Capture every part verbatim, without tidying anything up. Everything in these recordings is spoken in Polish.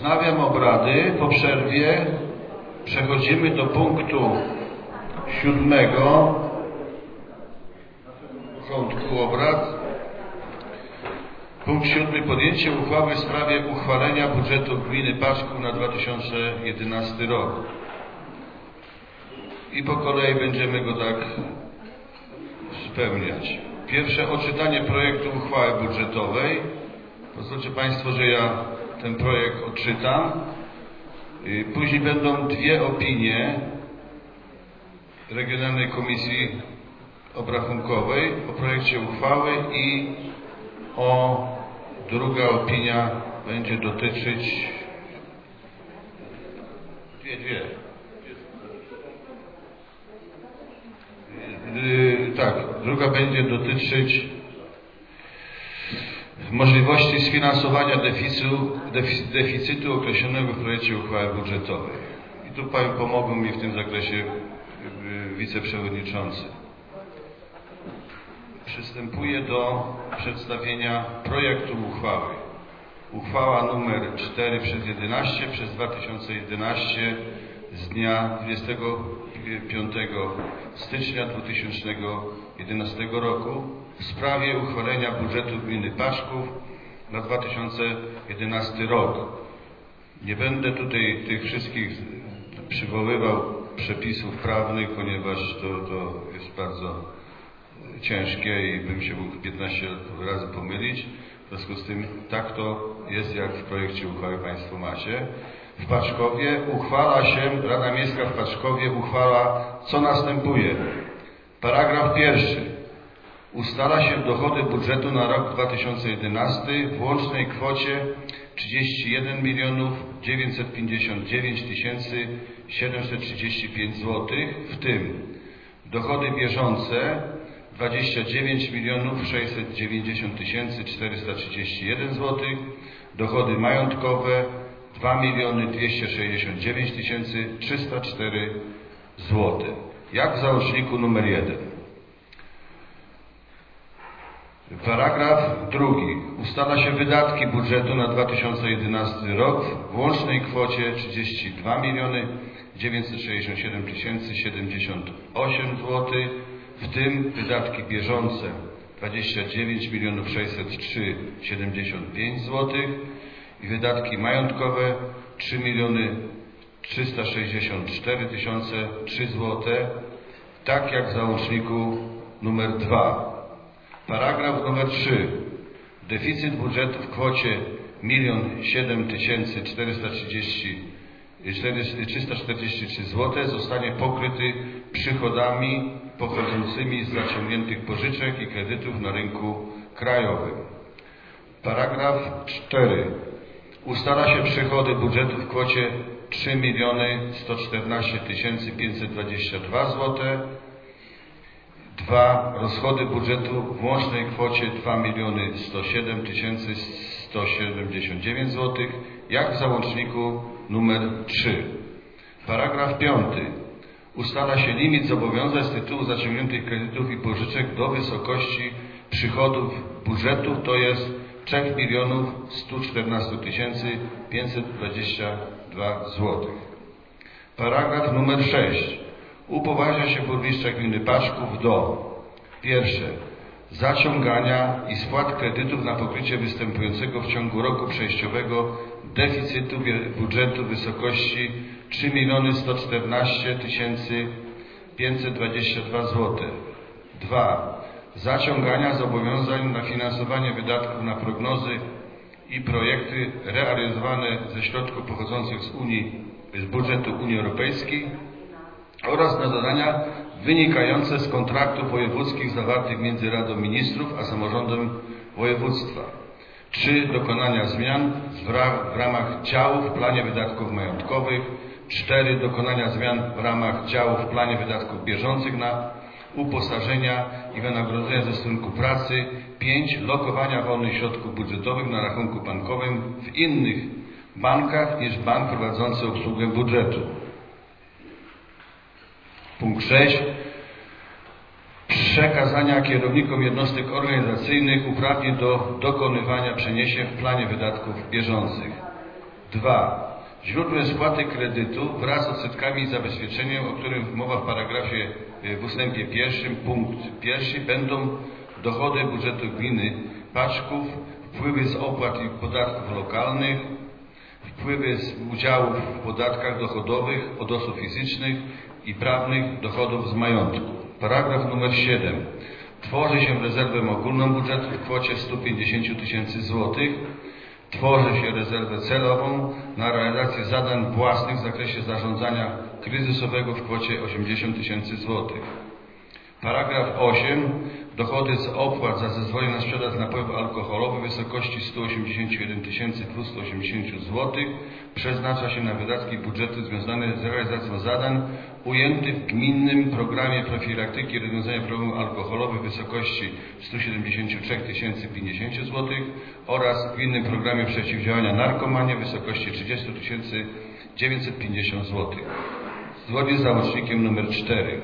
Wznawiam obrady. Po przerwie przechodzimy do punktu siódmego porządku obrad. Punkt siódmy. Podjęcie uchwały w sprawie uchwalenia budżetu gminy Paszków na dwa tysiące jedenasty rok. I po kolei będziemy go tak spełniać. Pierwsze odczytanie projektu uchwały budżetowej. Pozwólcie Państwo, że ja ten projekt odczytam. Później będą dwie opinie Regionalnej Komisji Obrachunkowej o projekcie uchwały i o druga opinia będzie dotyczyć dwie, dwie. Yy, tak, druga będzie dotyczyć możliwości sfinansowania deficytu, deficytu określonego w projekcie uchwały budżetowej. I tu pomogą mi w tym zakresie yy, wiceprzewodniczący. Przystępuję do przedstawienia projektu uchwały. Uchwała numer cztery przez jedenaście przez dwa tysiące jedenaście z dnia dwudziestego piątego stycznia dwa tysiące jedenastego roku w sprawie uchwalenia budżetu gminy Paszków na dwa tysiące jedenasty rok. Nie będę tutaj tych wszystkich przywoływał przepisów prawnych, ponieważ to, to jest bardzo ciężkie i bym się mógł piętnaście razy pomylić. W związku z tym tak to jest, jak w projekcie uchwały Państwo macie. W Paszkowie uchwala się, Rada Miejska w Paszkowie uchwala, co następuje. Paragraf pierwszy. Ustala się dochody budżetu na rok dwa tysiące jedenasty w łącznej kwocie trzydzieści jeden milionów dziewięćset pięćdziesiąt dziewięć tysięcy siedemset trzydzieści pięć złotych, w tym dochody bieżące dwadzieścia dziewięć milionów sześćset dziewięćdziesiąt tysięcy czterysta trzydzieści jeden złotych, dochody majątkowe dwa miliony dwieście sześćdziesiąt dziewięć tysięcy trzysta cztery złotych. Jak w załączniku numer jeden. Paragraf drugi. Ustala się wydatki budżetu na dwa tysiące jedenasty rok w łącznej kwocie trzydzieści dwa miliony dziewięćset sześćdziesiąt siedem tysięcy siedemdziesiąt osiem złotych, w tym wydatki bieżące dwadzieścia dziewięć milionów sześćset trzy tysiące siedemdziesiąt pięć złotych i wydatki majątkowe trzy miliony trzysta sześćdziesiąt cztery tysiące trzy złote, tak jak w załączniku numer dwa. Paragraf numer trzy. Deficyt budżetu w kwocie milion siedem tysięcy czterysta czterdzieści trzy złote zostanie pokryty przychodami pochodzącymi z zaciągniętych pożyczek i kredytów na rynku krajowym. Paragraf cztery. Ustala się przychody budżetu w kwocie trzy miliony sto czternaście tysięcy pięćset dwadzieścia dwa złote. dwa. Rozchody budżetu w łącznej kwocie dwa miliony sto siedem tysięcy sto siedemdziesiąt dziewięć złotych, jak w załączniku numer trzy. Paragraf piąty. Ustala się limit zobowiązań z tytułu zaciągniętych kredytów i pożyczek do wysokości przychodów budżetu, to jest trzy miliony sto czternaście tysięcy pięćset dwadzieścia dwa złotych. Paragraf numer sześć. Upoważnia się burmistrza gminy Paszków do: pierwsze, zaciągania i spłat kredytów na pokrycie występującego w ciągu roku przejściowego deficytu budżetu w wysokości trzy miliony sto czternaście tysięcy pięćset dwadzieścia dwa złote. dwa. Zaciągania zobowiązań na finansowanie wydatków na prognozy i projekty realizowane ze środków pochodzących z Unii, z budżetu Unii Europejskiej oraz na zadania wynikające z kontraktów wojewódzkich zawartych między Radą Ministrów a samorządem województwa. trzy. Dokonania zmian w ramach działów w planie wydatków majątkowych. cztery. Dokonania zmian w ramach działów w planie wydatków bieżących na uposażenia i wynagrodzenia ze stosunku pracy. pięć. Lokowania wolnych środków budżetowych na rachunku bankowym w innych bankach niż bank prowadzący obsługę budżetu. Punkt sześć. Przekazania kierownikom jednostek organizacyjnych uprawnień do dokonywania przeniesień w planie wydatków bieżących. dwa. Źródłem spłaty kredytu wraz z odsetkami i zabezpieczeniem, o którym mowa w paragrafie w ustępie pierwszym, punkt pierwszy, będą dochody budżetu gminy Paczków, wpływy z opłat i podatków lokalnych, wpływy z udziałów w podatkach dochodowych od osób fizycznych i prawnych, dochodów z majątku. Paragraf numer siedem. Tworzy się rezerwę ogólną budżetu w kwocie stu pięćdziesięciu tysięcy złotych. Tworzy się rezerwę celową na realizację zadań własnych w zakresie zarządzania kryzysowego w kwocie osiemdziesiąt tysięcy złotych. Paragraf osiem. Dochody z opłat za zezwolenie na sprzedaż napojów alkoholowych w wysokości stu osiemdziesięciu jeden tysięcy dwustu osiemdziesięciu złotych przeznacza się na wydatki budżetu związane z realizacją zadań ujętych w gminnym programie profilaktyki i rozwiązania problemów alkoholowych w wysokości stu siedemdziesięciu trzech tysięcy pięćdziesięciu złotych oraz w gminnym programie przeciwdziałania narkomanii w wysokości trzydziestu tysięcy dziewięćset pięćdziesiąt złotych. Zgodnie z załącznikiem nr cztery.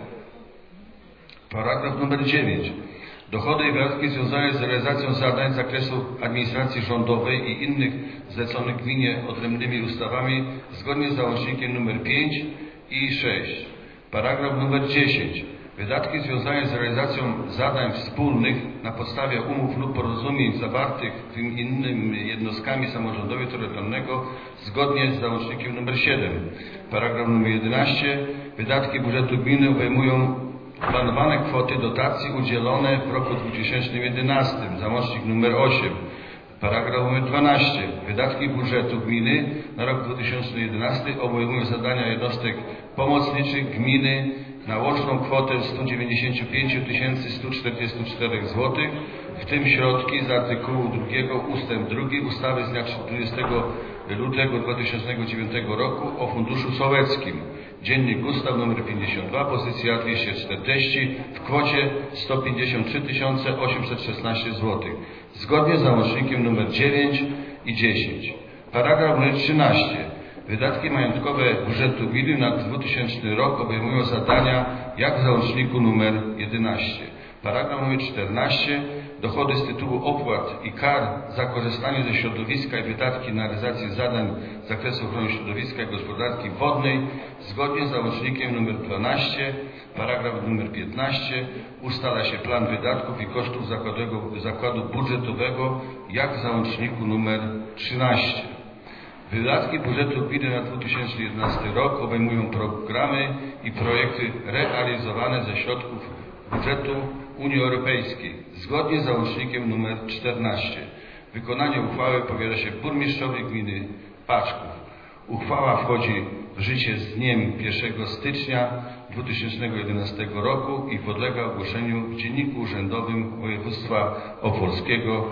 Paragraf numer dziewięć. Dochody i wydatki związane z realizacją zadań z zakresu administracji rządowej i innych zleconych gminie odrębnymi ustawami zgodnie z załącznikiem nr pięć i sześć. Paragraf numer dziesięć. Wydatki związane z realizacją zadań wspólnych na podstawie umów lub porozumień zawartych z innymi jednostkami samorządu terytorialnego zgodnie z załącznikiem nr siedem. Paragraf numer jedenaście. Wydatki budżetu gminy obejmują planowane kwoty dotacji udzielone w roku dwutysięcznym jedenastym. Załącznik nr osiem. Paragraf numer dwanaście. Wydatki budżetu gminy na rok dwa tysiące jedenasty obejmują zadania jednostek pomocniczych gminy na łączną kwotę stu dziewięćdziesięciu pięciu tysięcy stu czterdziestu czterech złotych, w tym środki z artykułu drugiego ustęp drugi ustawy z dnia dwudziestego lutego dwa tysiące dziewiątego roku o Funduszu Sołeckim. Dziennik Ustaw nr pięćdziesiąt dwa, pozycja dwieście czterdzieści w kwocie sto pięćdziesiąt trzy tysiące osiemset szesnaście złotych. Zgodnie z załącznikiem nr dziewięć i dziesięć. Paragraf numer trzynaście. Wydatki majątkowe budżetu gminy na dwutysięczny rok obejmują zadania jak w załączniku nr jedenaście. Paragraf numer czternaście. Dochody z tytułu opłat i kar za korzystanie ze środowiska i wydatki na realizację zadań z zakresu ochrony środowiska i gospodarki wodnej zgodnie z załącznikiem nr dwanaście, paragraf nr piętnaście ustala się plan wydatków i kosztów zakładu budżetowego jak w załączniku nr trzynaście. Wydatki budżetu gminy na dwa tysiące jedenasty rok obejmują programy i projekty realizowane ze środków budżetu Unii Europejskiej zgodnie z załącznikiem nr czternaście. Wykonanie uchwały powierza się burmistrzowi gminy Paczków. Uchwała wchodzi w życie z dniem pierwszego stycznia dwa tysiące jedenastego roku i podlega ogłoszeniu w Dzienniku Urzędowym Województwa Opolskiego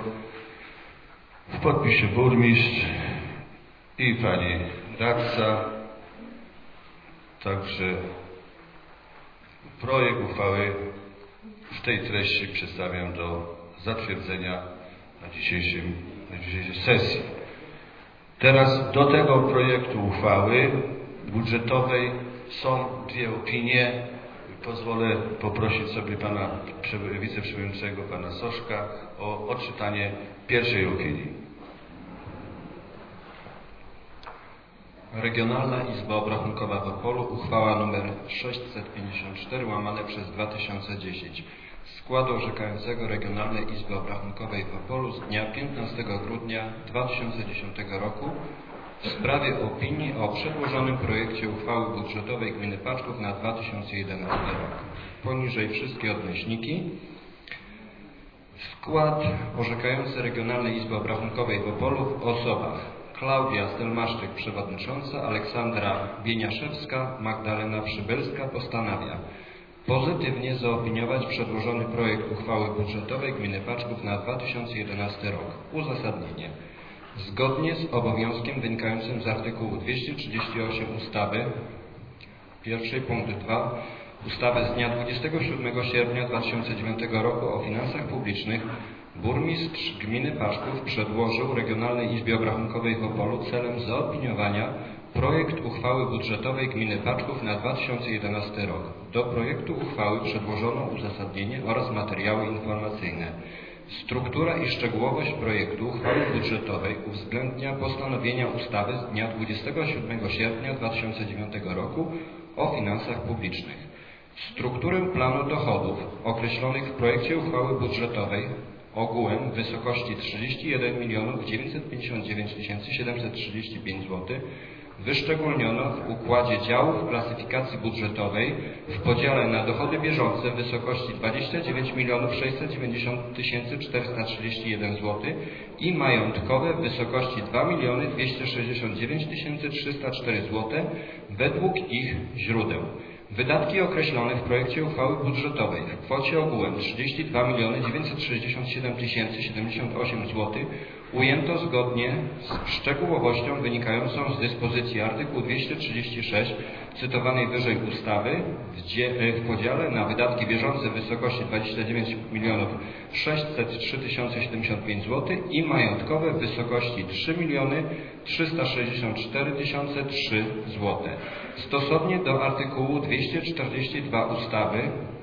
w podpisie burmistrz i pani radca. Także projekt uchwały w tej treści przedstawiam do zatwierdzenia na, dzisiejszym, na dzisiejszej sesji. Teraz do tego projektu uchwały budżetowej są dwie opinie. Pozwolę poprosić sobie pana wiceprzewodniczącego, pana Soszka, o odczytanie pierwszej opinii. Regionalna Izba Obrachunkowa w Opolu, uchwała nr sześćset pięćdziesiąt cztery łamane przez dwa tysiące dziesięć. Składu orzekającego Regionalnej Izby Obrachunkowej w Opolu z dnia piętnastego grudnia dwa tysiące dziesiątego roku w sprawie opinii o przedłożonym projekcie uchwały budżetowej gminy Paczków na dwa tysiące jedenasty rok. Poniżej wszystkie odnośniki. Skład orzekający Regionalnej Izby Obrachunkowej w Opolu w osobach Klaudia Stelmaszczyk, przewodnicząca, Aleksandra Bieniaszewska, Magdalena Przybylska postanawia pozytywnie zaopiniować przedłożony projekt uchwały budżetowej gminy Paczków na dwa tysiące jedenasty rok. Uzasadnienie. Zgodnie z obowiązkiem wynikającym z artykułu dwieście trzydzieści osiem ustawy, pierwszy punkt dwa, ustawy z dnia dwudziestego siódmego sierpnia dwa tysiące dziewiątego roku o finansach publicznych, burmistrz gminy Paczków przedłożył Regionalnej Izbie Obrachunkowej w Opolu celem zaopiniowania projekt uchwały budżetowej gminy Paczków na dwa tysiące jedenasty rok. Do projektu uchwały przedłożono uzasadnienie oraz materiały informacyjne. Struktura i szczegółowość projektu uchwały budżetowej uwzględnia postanowienia ustawy z dnia dwudziestego siódmego sierpnia dwa tysiące dziewiątego roku o finansach publicznych. Strukturę planu dochodów określonych w projekcie uchwały budżetowej ogółem w wysokości trzydzieści jeden milionów dziewięćset pięćdziesiąt dziewięć tysięcy siedemset trzydzieści pięć złotych wyszczególniono w układzie działów klasyfikacji budżetowej w podziale na dochody bieżące w wysokości dwadzieścia dziewięć milionów sześćset dziewięćdziesiąt tysięcy czterysta trzydzieści jeden złotych i majątkowe w wysokości dwa miliony dwieście sześćdziesiąt dziewięć tysięcy trzysta cztery złotych według ich źródeł. Wydatki określone w projekcie uchwały budżetowej w kwocie ogółem trzydzieści dwa miliony dziewięćset sześćdziesiąt siedem tysięcy siedemdziesiąt osiem złotych ujęto zgodnie z szczegółowością wynikającą z dyspozycji artykułu dwieście trzydzieści sześć cytowanej wyżej ustawy w, w podziale na wydatki bieżące w wysokości dwadzieścia dziewięć milionów sześćset trzy tysiące siedemdziesiąt pięć złotych i majątkowe w wysokości trzy miliony trzysta sześćdziesiąt cztery tysiące trzy złotych. Stosownie do artykułu dwieście czterdzieści dwa ustawy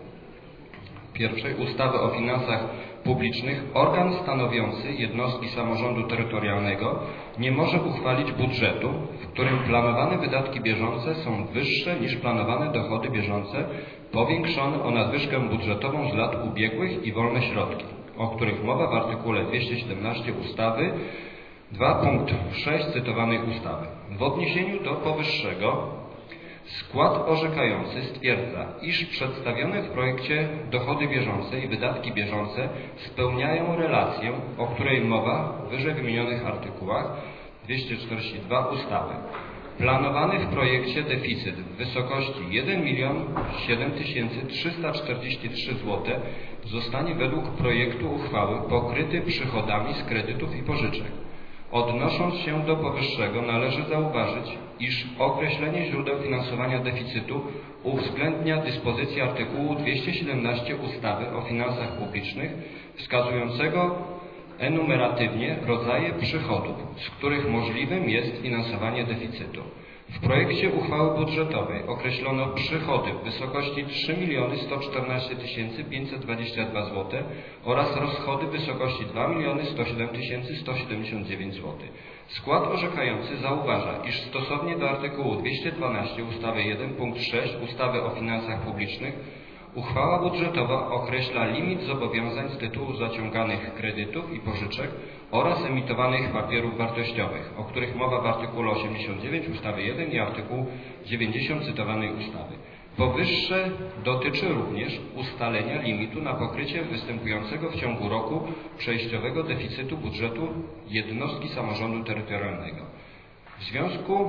pierwszej ustawy o finansach publicznych organ stanowiący jednostki samorządu terytorialnego nie może uchwalić budżetu, w którym planowane wydatki bieżące są wyższe niż planowane dochody bieżące powiększone o nadwyżkę budżetową z lat ubiegłych i wolne środki, o których mowa w artykule dwieście siedemnaście ustawy dwa punkt sześć cytowanej ustawy. W odniesieniu do powyższego skład orzekający stwierdza, iż przedstawione w projekcie dochody bieżące i wydatki bieżące spełniają relację, o której mowa w wyżej wymienionych artykułach dwieście czterdzieści dwa ustawy. Planowany w projekcie deficyt w wysokości jeden milion siedem tysięcy trzysta czterdzieści trzy złotych zostanie według projektu uchwały pokryty przychodami z kredytów i pożyczek. Odnosząc się do powyższego, należy zauważyć, iż określenie źródeł finansowania deficytu uwzględnia dyspozycję artykułu dwieście siedemnaście ustawy o finansach publicznych, wskazującego enumeratywnie rodzaje przychodów, z których możliwym jest finansowanie deficytu. W projekcie uchwały budżetowej określono przychody w wysokości trzy miliony sto czternaście tysięcy pięćset dwadzieścia dwa złotych oraz rozchody w wysokości dwa miliony sto siedem tysięcy sto siedemdziesiąt dziewięć złotych. Skład orzekający zauważa, iż stosownie do artykułu dwieście dwanaście ustawy jeden punkt sześć ustawy o finansach publicznych uchwała budżetowa określa limit zobowiązań z tytułu zaciąganych kredytów i pożyczek oraz emitowanych papierów wartościowych, o których mowa w artykule osiemdziesiąt dziewięć ustawy jeden i artykuł dziewięćdziesiąt cytowanej ustawy. Powyższe dotyczy również ustalenia limitu na pokrycie występującego w ciągu roku przejściowego deficytu budżetu jednostki samorządu terytorialnego. W związku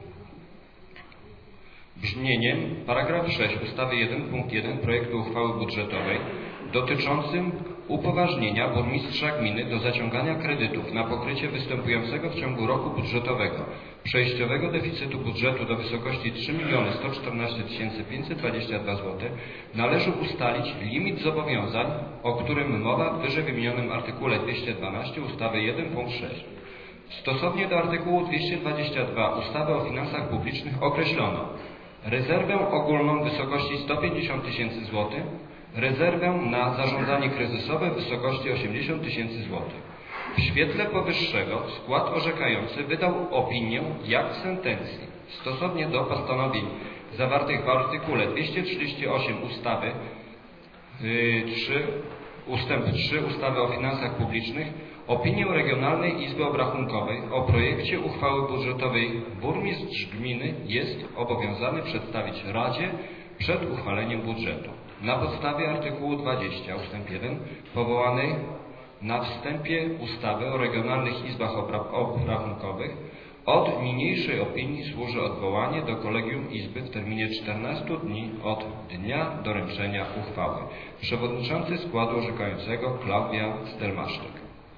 brzmieniem paragraf sześć ustawy jeden punkt jeden projektu uchwały budżetowej dotyczącym upoważnienia burmistrza gminy do zaciągania kredytów na pokrycie występującego w ciągu roku budżetowego przejściowego deficytu budżetu do wysokości trzy miliony sto czternaście tysięcy pięćset dwadzieścia dwa złotych należy ustalić limit zobowiązań, o którym mowa w wyżej wymienionym artykule dwieście dwanaście ustawy jeden punkt sześć. Stosownie do artykułu dwieście dwadzieścia dwa ustawy o finansach publicznych określono rezerwę ogólną w wysokości sto pięćdziesiąt tysięcy złotych, rezerwę na zarządzanie kryzysowe w wysokości osiemdziesiąt tysięcy złotych. W świetle powyższego skład orzekający wydał opinię jak w sentencji. Stosownie do postanowień zawartych w artykule dwieście trzydzieści osiem ustawy yy, trzy, ustęp trzy ustawy o finansach publicznych opinię Regionalnej Izby Obrachunkowej o projekcie uchwały budżetowej burmistrz gminy jest obowiązany przedstawić Radzie przed uchwaleniem budżetu. Na podstawie artykułu dwudziestego ustęp jeden powołanej na wstępie ustawy o Regionalnych Izbach Obrachunkowych od niniejszej opinii służy odwołanie do Kolegium Izby w terminie czternastu dni od dnia doręczenia uchwały. Przewodniczący składu orzekającego Klaudia Stelmaszczyk.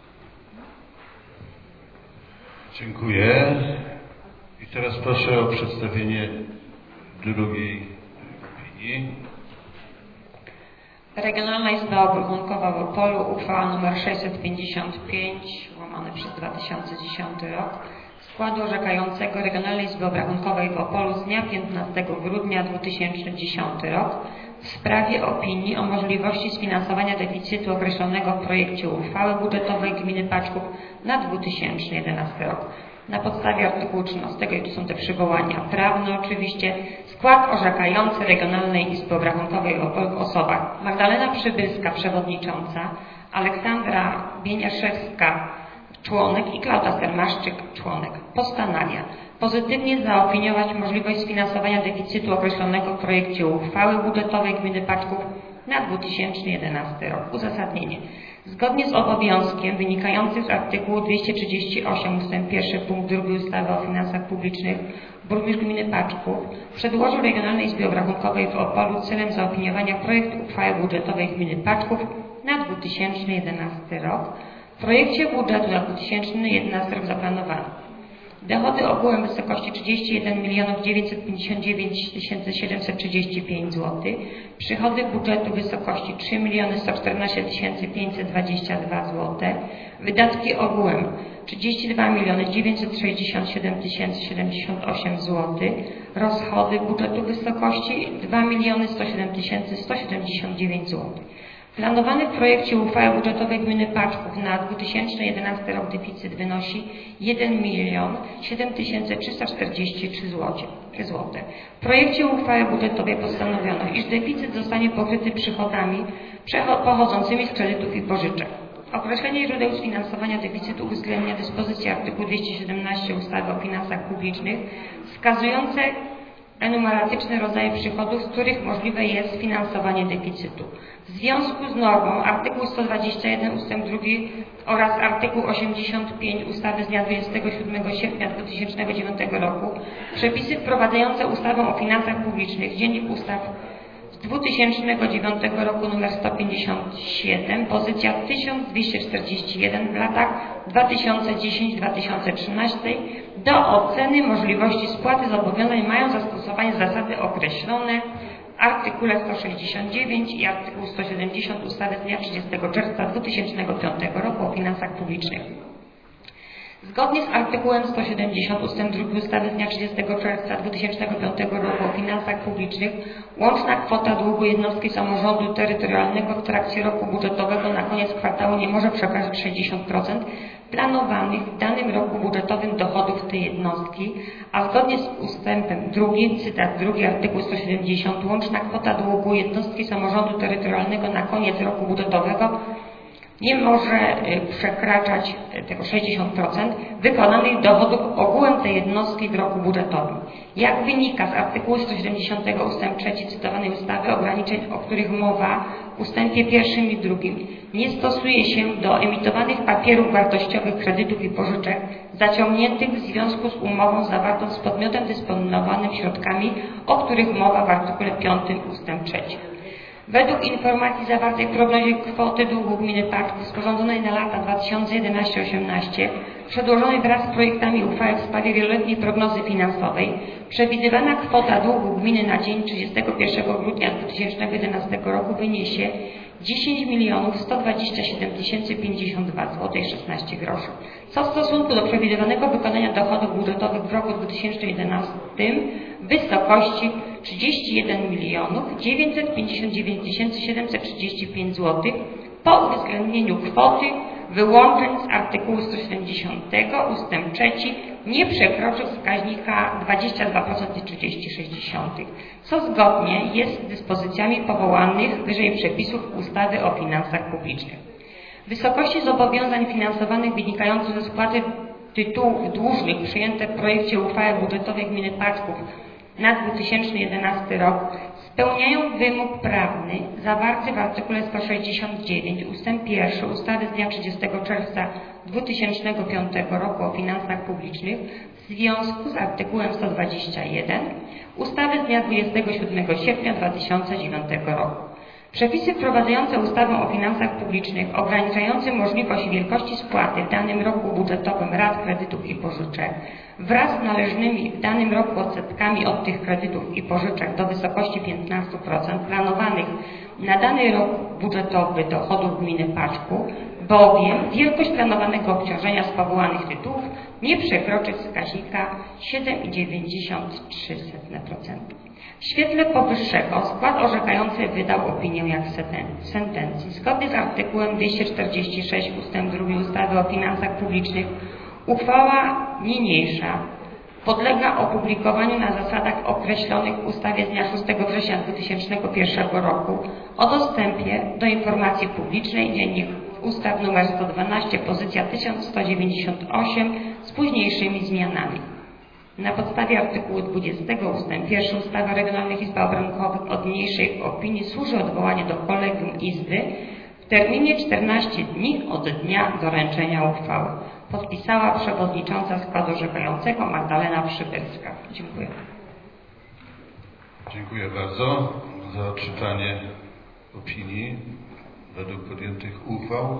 Dziękuję. I teraz proszę o przedstawienie drugiej opinii. Regionalna Izba Obrachunkowa w Opolu, uchwała nr sześćset pięćdziesiąt pięć, łamane przez dwa tysiące dziesiąty rok, składu orzekającego Regionalnej Izby Obrachunkowej w Opolu z dnia piętnastego grudnia dwa tysiące dziesiątego rok w sprawie opinii o możliwości sfinansowania deficytu określonego w projekcie uchwały budżetowej Gminy Paczków na dwa tysiące jedenasty rok. Na podstawie artykułu trzynastego, i tu są te przywołania prawne oczywiście, skład orzekający Regionalnej Izby Obrachunkowej w Opolu w osobach Magdalena Przybylska, przewodnicząca, Aleksandra Bieniaszewska, członek i Klaudia Stelmaszczyk, członek, postanawia pozytywnie zaopiniować możliwość sfinansowania deficytu określonego w projekcie uchwały budżetowej Gminy Paczków na dwa tysiące jedenasty rok. Uzasadnienie. Zgodnie z obowiązkiem wynikającym z artykułu dwieście trzydzieści osiem ust. jeden punkt drugi ustawy o finansach publicznych burmistrz Gminy Paczków przedłożył Regionalnej Izbie Obrachunkowej w Opolu celem zaopiniowania projektu uchwały budżetowej Gminy Paczków na dwa tysiące jedenasty rok. W projekcie budżetu na dwa tysiące jedenasty rok zaplanowano dochody ogółem w wysokości trzydzieści jeden milionów dziewięćset pięćdziesiąt dziewięć tysięcy siedemset trzydzieści pięć złotych, przychody budżetu w wysokości trzy miliony sto czternaście tysięcy pięćset dwadzieścia dwa złote, wydatki ogółem trzydzieści dwa miliony dziewięćset sześćdziesiąt siedem tysięcy siedemdziesiąt osiem złotych, rozchody budżetu w wysokości dwa miliony sto siedem tysięcy sto siedemdziesiąt dziewięć złotych. Planowany w projekcie uchwały budżetowej Gminy Paczków na dwa tysiące jedenasty rok deficyt wynosi jeden milion siedem tysięcy trzysta czterdzieści trzy złote. W projekcie uchwały budżetowej postanowiono, iż deficyt zostanie pokryty przychodami pochodzącymi z kredytów i pożyczek. Określenie źródeł sfinansowania deficytu uwzględnia dyspozycję artykułu dwieście siedemnaście ustawy o finansach publicznych wskazujące enumeratyczne rodzaje przychodów, z których możliwe jest finansowanie deficytu. W związku z normą artykuł sto dwadzieścia jeden ust. dwa oraz artykuł osiemdziesiąt pięć ustawy z dnia dwudziestego siódmego sierpnia dwa tysiące dziewiątego roku przepisy wprowadzające ustawę o finansach publicznych, Dziennik Ustaw z dwa tysiące dziewiątego roku nr sto pięćdziesiąt siedem, pozycja tysiąc dwieście czterdzieści jeden w latach dwa tysiące dziesiąty do dwa tysiące trzynastego do oceny możliwości spłaty zobowiązań mają zastosowanie zasady określone w artykule sto sześćdziesiąt dziewięć i artykuł sto siedemdziesiąt ustawy z dnia trzydziestego czerwca dwa tysiące piątego roku o finansach publicznych. Zgodnie z artykułem sto siedemdziesiąt ust. dwa ustawy z dnia trzydziestego czerwca dwa tysiące piątego roku o finansach publicznych łączna kwota długu jednostki samorządu terytorialnego w trakcie roku budżetowego na koniec kwartału nie może przekraczać sześćdziesiąt procent planowanych w danym roku budżetowym dochodów tej jednostki, a zgodnie z ustępem drugim, cytat drugi, artykuł sto siedemdziesiąt, łączna kwota długu jednostki samorządu terytorialnego na koniec roku budżetowego nie może przekraczać tego sześćdziesiąt procent wykonanych dochodów ogółem tej jednostki w roku budżetowym. Jak wynika z artykułu sto siedemdziesiątego ust. trzy cytowanej ustawy, ograniczeń, o których mowa w ustępie pierwszym i drugim, nie stosuje się do emitowanych papierów wartościowych, kredytów i pożyczek zaciągniętych w związku z umową zawartą z podmiotem dysponowanym środkami, o których mowa w artykule piątym ust. trzy. Według informacji zawartej w prognozie kwoty długu Gminy Paczków sporządzonej na lata dwa tysiące jedenasty do dwa tysiące osiemnasty, przedłożonej wraz z projektami uchwały w sprawie wieloletniej prognozy finansowej, przewidywana kwota długu gminy na dzień trzydziestego pierwszego grudnia dwa tysiące jedenastego roku wyniesie dziesięć milionów sto dwadzieścia siedem tysięcy pięćdziesiąt dwa złotych i szesnaście groszy, co w stosunku do przewidywanego wykonania dochodów budżetowych w roku dwa tysiące jedenastym w wysokości trzydzieści jeden milionów dziewięćset pięćdziesiąt dziewięć tysięcy siedemset trzydzieści pięć złotych po uwzględnieniu kwoty wyłączeń z artykułu sto siedemdziesiątego ust. trzy nie przekroczy wskaźnika dwadzieścia dwa procent i trzydzieści sześć dziesiątych, co zgodnie jest z dyspozycjami powołanych wyżej przepisów ustawy o finansach publicznych. W wysokości zobowiązań finansowanych wynikających ze spłaty tytułów dłużnych przyjęte w projekcie uchwały budżetowej Gminy Paczków na dwa tysiące jedenasty rok spełniają wymóg prawny zawarty w artykule sto sześćdziesiąt dziewięć ust. jeden ustawy z dnia trzydziestego czerwca dwa tysiące piątego roku o finansach publicznych w związku z artykułem sto dwadzieścia jeden ustawy z dnia dwudziestego siódmego sierpnia dwa tysiące dziewiątego roku. Przepisy wprowadzające ustawę o finansach publicznych, ograniczające możliwość wielkości spłaty w danym roku budżetowym rat kredytów i pożyczek wraz z należnymi w danym roku odsetkami od tych kredytów i pożyczek do wysokości piętnaście procent planowanych na dany rok budżetowy dochodów gminy Paczków, bowiem wielkość planowanego obciążenia z powołanych tytułów nie przekroczyć wskaźnika siedem przecinek dziewięćdziesiąt trzy procent. W świetle powyższego skład orzekający wydał opinię jak w sentencji. Zgodnie z artykułem dwieście czterdzieści sześć ustęp drugi ustawy o finansach publicznych uchwała niniejsza podlega opublikowaniu na zasadach określonych w ustawie z dnia szóstego września dwa tysiące pierwszego roku o dostępie do informacji publicznej, Dziennik Ustaw nr sto dwanaście, pozycja tysiąc sto dziewięćdziesiąt osiem z późniejszymi zmianami. Na podstawie artykułu dwudziestego ustęp pierwszy ustawy o regionalnych izbach obrachunkowych od niniejszej opinii służy odwołanie do Kolegium Izby w terminie czternastu dni od dnia doręczenia uchwały. Podpisała przewodnicząca składu orzekającego Magdalena Przybylska. Dziękuję. Dziękuję bardzo za odczytanie opinii według podjętych uchwał.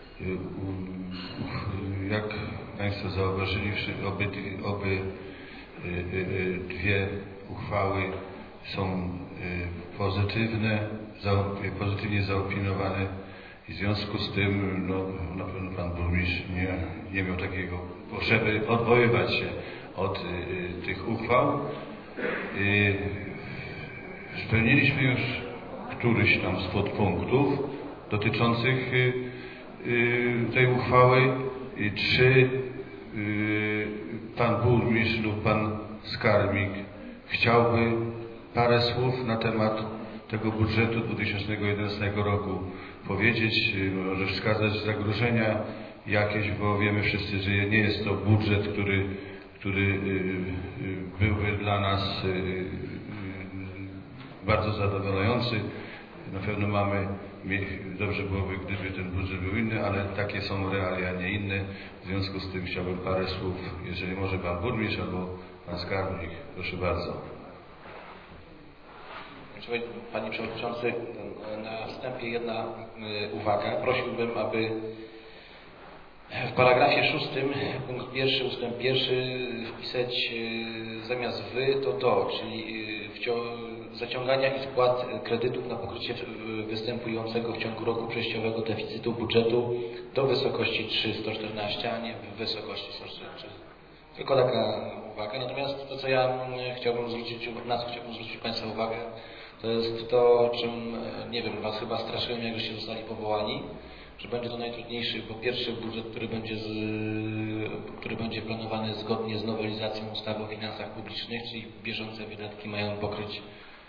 Jak Państwo zauważyli, oby, oby dwie uchwały są pozytywne, pozytywnie zaopiniowane i w związku z tym no, na pewno Pan Burmistrz nie, nie miał takiego potrzeby odwoływać się od y, tych uchwał. Y, spełniliśmy już któryś tam z podpunktów dotyczących y, y, tej uchwały. Y, czy y, Pan Burmistrz lub Pan Skarbnik chciałby parę słów na temat tego budżetu dwa tysiące jedenastego roku powiedzieć, może wskazać zagrożenia jakieś, bo wiemy wszyscy, że nie jest to budżet, który, który byłby dla nas bardzo zadowalający. Na pewno mamy, dobrze byłoby, gdyby ten budżet był inny, ale takie są realia, nie inne. W związku z tym chciałbym parę słów, jeżeli może Pan Burmistrz albo Pan Skarbnik. Proszę bardzo. Panie Przewodniczący, na wstępie jedna uwaga. Prosiłbym, aby w paragrafie szóstym, punkt pierwszy, ustęp pierwszy wpisać zamiast wy to do, czyli zaciągania i spłat kredytów na pokrycie występującego w ciągu roku przejściowego deficytu budżetu do wysokości trzy tysiące sto czternaście, a nie w wysokości sto czternaście. Tylko taka uwaga. Natomiast to, co ja chciałbym zwrócić, na co chciałbym zwrócić Państwa uwagę, to jest to, czym, nie wiem, Was chyba straszyłem, jak żeście zostali powołani, że będzie to najtrudniejszy, po pierwsze, budżet, który będzie, z, który będzie planowany zgodnie z nowelizacją ustawy o finansach publicznych, czyli bieżące wydatki mają pokryć,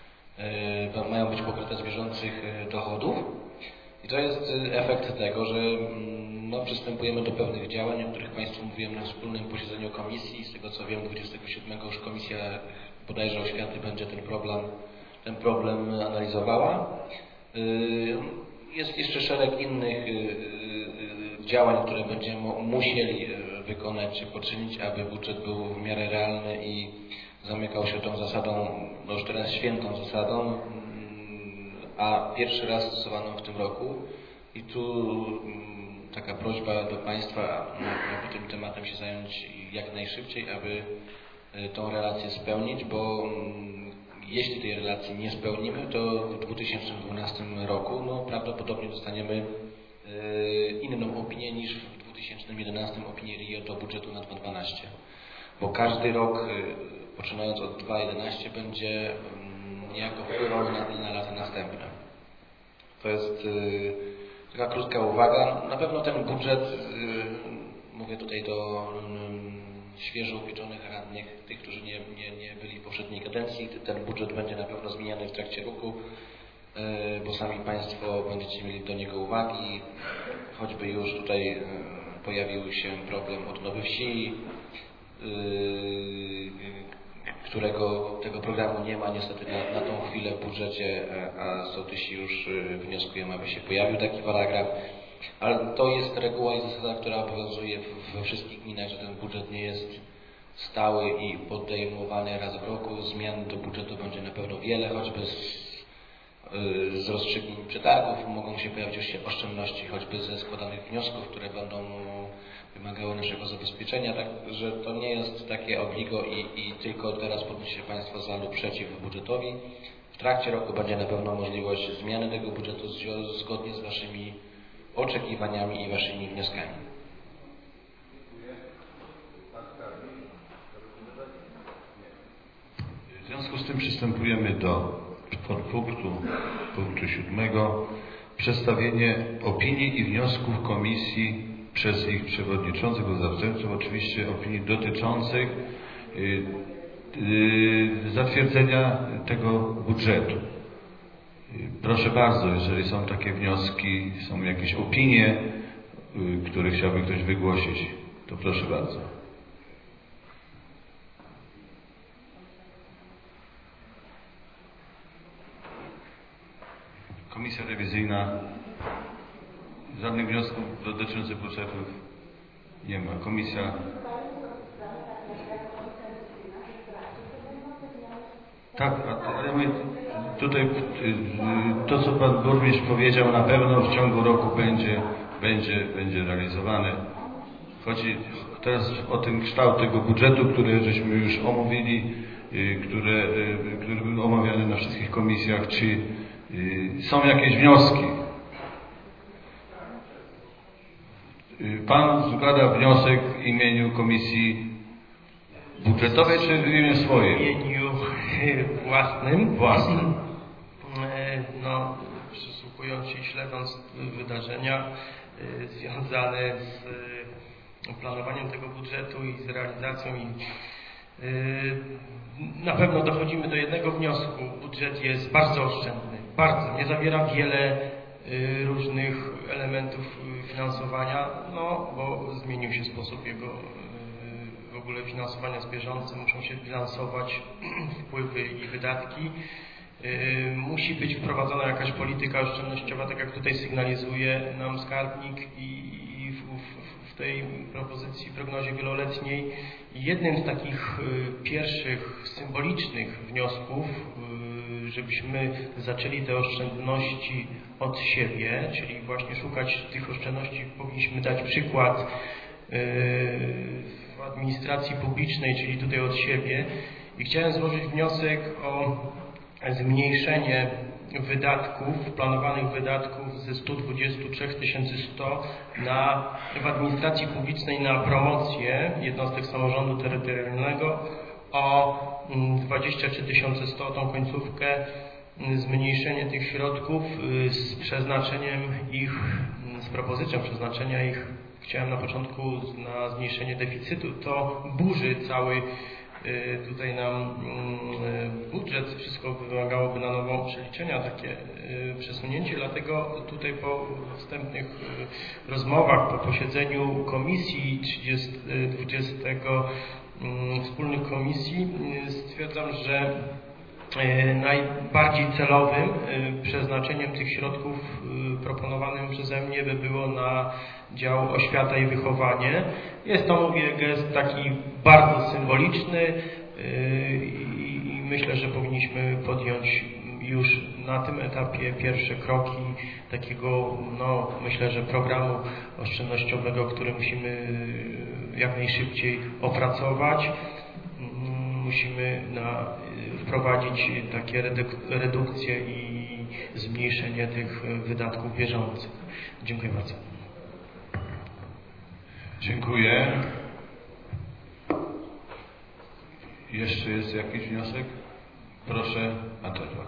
e, mają być pokryte z bieżących dochodów. I to jest efekt tego, że no, przystępujemy do pewnych działań, o których Państwu mówiłem na wspólnym posiedzeniu komisji. Z tego co wiem, dwudziestego siódmego już komisja bodajże oświaty będzie ten problem ten problem analizowała. Jest jeszcze szereg innych działań, które będziemy musieli wykonać czy poczynić, aby budżet był w miarę realny i zamykał się tą zasadą, no już teraz świętą zasadą, a pierwszy raz stosowaną w tym roku. I tu taka prośba do Państwa, aby tym tematem się zająć jak najszybciej, aby tą relację spełnić, bo jeśli tej relacji nie spełnimy, to w dwa tysiące dwunastym roku no, prawdopodobnie dostaniemy y, inną opinię niż w dwa tysiące jedenastym opinię R I O do budżetu na dwa tysiące dwunasty. Bo każdy rok, y, poczynając od dwa tysiące jedenasty, będzie y, niejako wpływał na, na lata następne. To jest y, taka krótka uwaga. Na pewno ten budżet, y, mówię tutaj do y, świeżo upieczonych radnych, tych, którzy nie, nie, nie byli w poprzedniej kadencji. Ten budżet będzie na pewno zmieniany w trakcie roku, bo sami Państwo będziecie mieli do niego uwagi. Choćby już tutaj pojawił się problem odnowy wsi, którego tego programu nie ma niestety na, na tą chwilę w budżecie, a sołtysi już wnioskują, aby się pojawił taki paragraf. Ale to jest reguła i zasada, która obowiązuje we wszystkich gminach, że ten budżet nie jest stały i podejmowany raz w roku. Zmian do budżetu będzie na pewno wiele, choćby z, z rozstrzygnięć przetargów mogą się pojawić oszczędności, choćby ze składanych wniosków, które będą wymagały naszego zabezpieczenia. Także to nie jest takie obligo i, i tylko teraz podniesie Państwo za lub przeciw budżetowi. W trakcie roku będzie na pewno możliwość zmiany tego budżetu zgodnie z Waszymi oczekiwaniami i Waszymi wnioskami. tym przystępujemy do podpunktu punktu siódmego. Przedstawienie opinii i wniosków komisji przez ich przewodniczących lub zastępców, oczywiście opinii dotyczących yy, yy, zatwierdzenia tego budżetu. Yy, proszę bardzo, jeżeli są takie wnioski, są jakieś opinie, yy, które chciałby ktoś wygłosić, to proszę bardzo. Komisja rewizyjna. Żadnych wniosków dotyczących budżetów nie ma. Komisja. Tak, ale my tutaj to, co pan burmistrz powiedział, na pewno w ciągu roku będzie, będzie, będzie realizowane. Chodzi teraz o ten kształt tego budżetu, który żeśmy już omówili, które, które były omawiane na wszystkich komisjach. Czy są jakieś wnioski? Pan składa wniosek w imieniu Komisji Budżetowej, czy w imieniu swoim? W imieniu własnym. Własnym. No, przysłuchując się, śledząc wydarzenia związane z planowaniem tego budżetu i z realizacją i na pewno dochodzimy do jednego wniosku. Budżet jest bardzo oszczędny, bardzo. Nie zawiera wiele różnych elementów finansowania, no bo zmienił się sposób jego w ogóle finansowania z bieżącym, muszą się bilansować wpływy i wydatki. Musi być wprowadzona jakaś polityka oszczędnościowa, tak jak tutaj sygnalizuje nam skarbnik i w tej propozycji, prognozie wieloletniej. Jednym z takich pierwszych symbolicznych wniosków, żebyśmy zaczęli te oszczędności od siebie, czyli właśnie szukać tych oszczędności, powinniśmy dać przykład w administracji publicznej, czyli tutaj od siebie. I chciałem złożyć wniosek o zmniejszenie wydatków, planowanych wydatków ze stu dwudziestu trzech tysięcy stu na, w administracji publicznej na promocję jednostek samorządu terytorialnego o dwadzieścia trzy tysiące sto, tą końcówkę, zmniejszenie tych środków z przeznaczeniem ich, z propozycją przeznaczenia ich, chciałem na początku na zmniejszenie deficytu, to burzy cały tutaj nam budżet, wszystko wymagałoby na nowo przeliczenia, takie przesunięcie, dlatego tutaj po wstępnych rozmowach, po posiedzeniu komisji dwudziestego wspólnych komisji stwierdzam, że najbardziej celowym przeznaczeniem tych środków proponowanym przeze mnie by było na dział oświata i wychowanie. Jest to, mówię, gest taki bardzo symboliczny i myślę, że powinniśmy podjąć już na tym etapie pierwsze kroki takiego, no myślę, że programu oszczędnościowego, który musimy jak najszybciej opracować. Musimy na, wprowadzić takie reduk redukcje i zmniejszenie tych wydatków bieżących. Dziękuję bardzo. Dziękuję. Jeszcze jest jakiś wniosek? Proszę, Antela.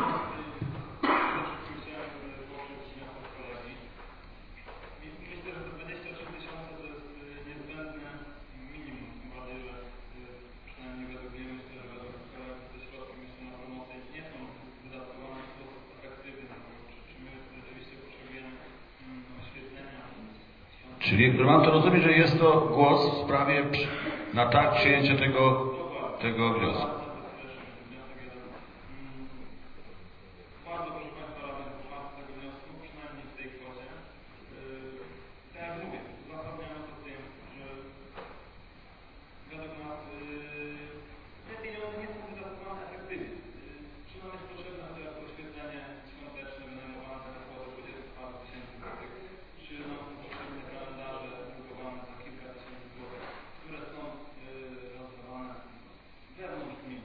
Czyli mam to rozumieć, że jest to głos w sprawie na tak przyjęcie tego, tego wniosku. Wewnątrz gminy.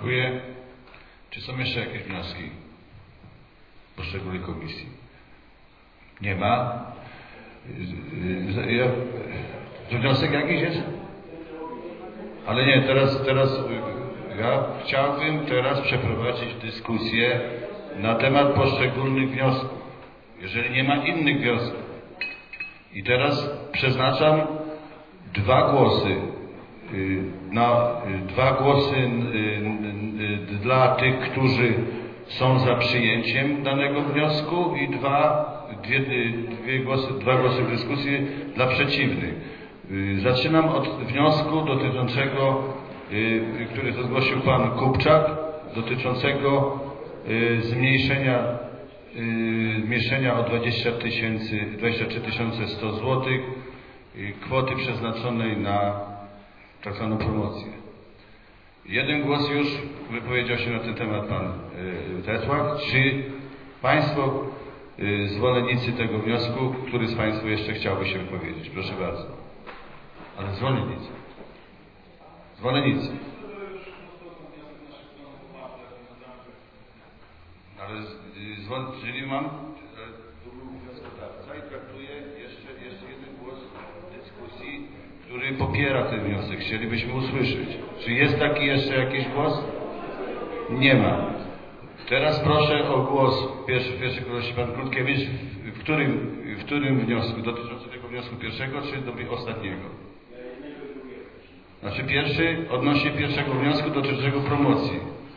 Dziękuję. Czy są jeszcze jakieś wnioski poszczególnych komisji? Nie ma? Ja, to wniosek jakiś jest? Ale nie, teraz, teraz ja chciałbym teraz przeprowadzić dyskusję na temat poszczególnych wniosków. Jeżeli nie ma innych wniosków. I teraz przeznaczam dwa głosy. Na dwa głosy dla tych, którzy są za przyjęciem danego wniosku i dwa, dwie, dwie głosy, dwa głosy w dyskusji dla przeciwnych. Zaczynam od wniosku dotyczącego, który to zgłosił pan Kupczak, dotyczącego zmniejszenia, zmniejszenia o dwadzieścia tysięcy, dwadzieścia trzy tysiące sto złotych kwoty przeznaczonej na tak zwaną promocję. Jeden głos już wypowiedział się na ten temat pan Tesłak. Czy państwo zwolennicy tego wniosku, który z państwa jeszcze chciałby się wypowiedzieć? Proszę bardzo. Ale zwolennicy. Zwolennicy. Ale zwol... czyli mam wnioskodawca i traktuję jeszcze, jeszcze jeden głos w dyskusji, który popiera ten wniosek. Chcielibyśmy usłyszeć. Czy jest taki jeszcze jakiś głos? Nie ma. Teraz proszę o głos. Pierwszy, pierwszy prosi pan Krótkiewicz. W którym, w którym wniosku? Dotyczący tego wniosku pierwszego, czy do ostatniego? Znaczy pierwszy odnośnie pierwszego wniosku dotyczącego promocji.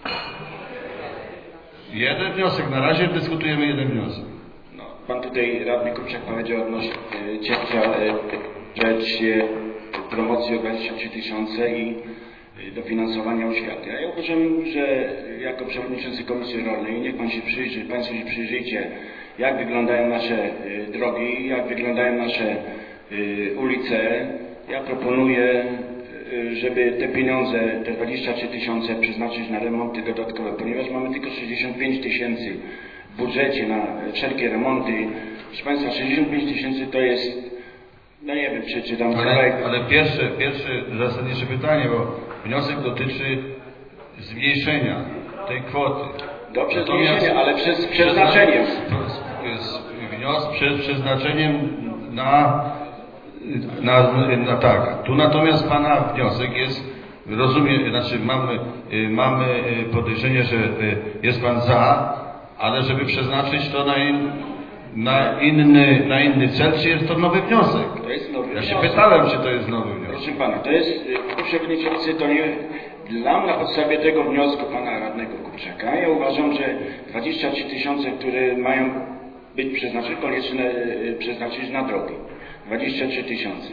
Jeden wniosek. Na razie dyskutujemy jeden wniosek. No, pan tutaj radny Kupczak powiedział odnośnie e, ciepcia e, rzecz e, promocji o dwadzieścia trzy tysiące i e, dofinansowania oświaty. A ja uważam, że jako przewodniczący Komisji Rolnej, niech pan się przyjrzy, państwo się przyjrzyjcie, jak wyglądają nasze e, drogi, jak wyglądają nasze e, ulice. Ja proponuję, żeby te pieniądze, te dwadzieścia trzy tysiące przeznaczyć na remonty dodatkowe, ponieważ mamy tylko sześćdziesiąt pięć tysięcy w budżecie na wszelkie remonty. Proszę państwa, sześćdziesiąt pięć tysięcy to jest, no nie wiem, czy, czy tam... Ale, ale pierwsze, pierwsze zasadnicze pytanie, bo wniosek dotyczy zmniejszenia tej kwoty. Dobrze, zmniejszenia, ale przez przeznaczeniem. Wniosek przed przeznaczeniem na... Na, na tak. Tu natomiast pana wniosek jest, rozumiem, znaczy mamy, mamy podejrzenie, że jest pan za, ale żeby przeznaczyć to na, in, na, inny, na inny cel, czy jest to nowy wniosek? To jest nowy ja wniosek. się pytałem, czy to jest nowy wniosek. Proszę pana, to jest, panie przewodniczący, to nie dla na podstawie tego wniosku pana radnego Kupczaka. Ja uważam, że dwadzieścia trzy tysiące, które mają być przeznaczone, koniecznie przeznaczyć na drogi. dwadzieścia trzy tysiące.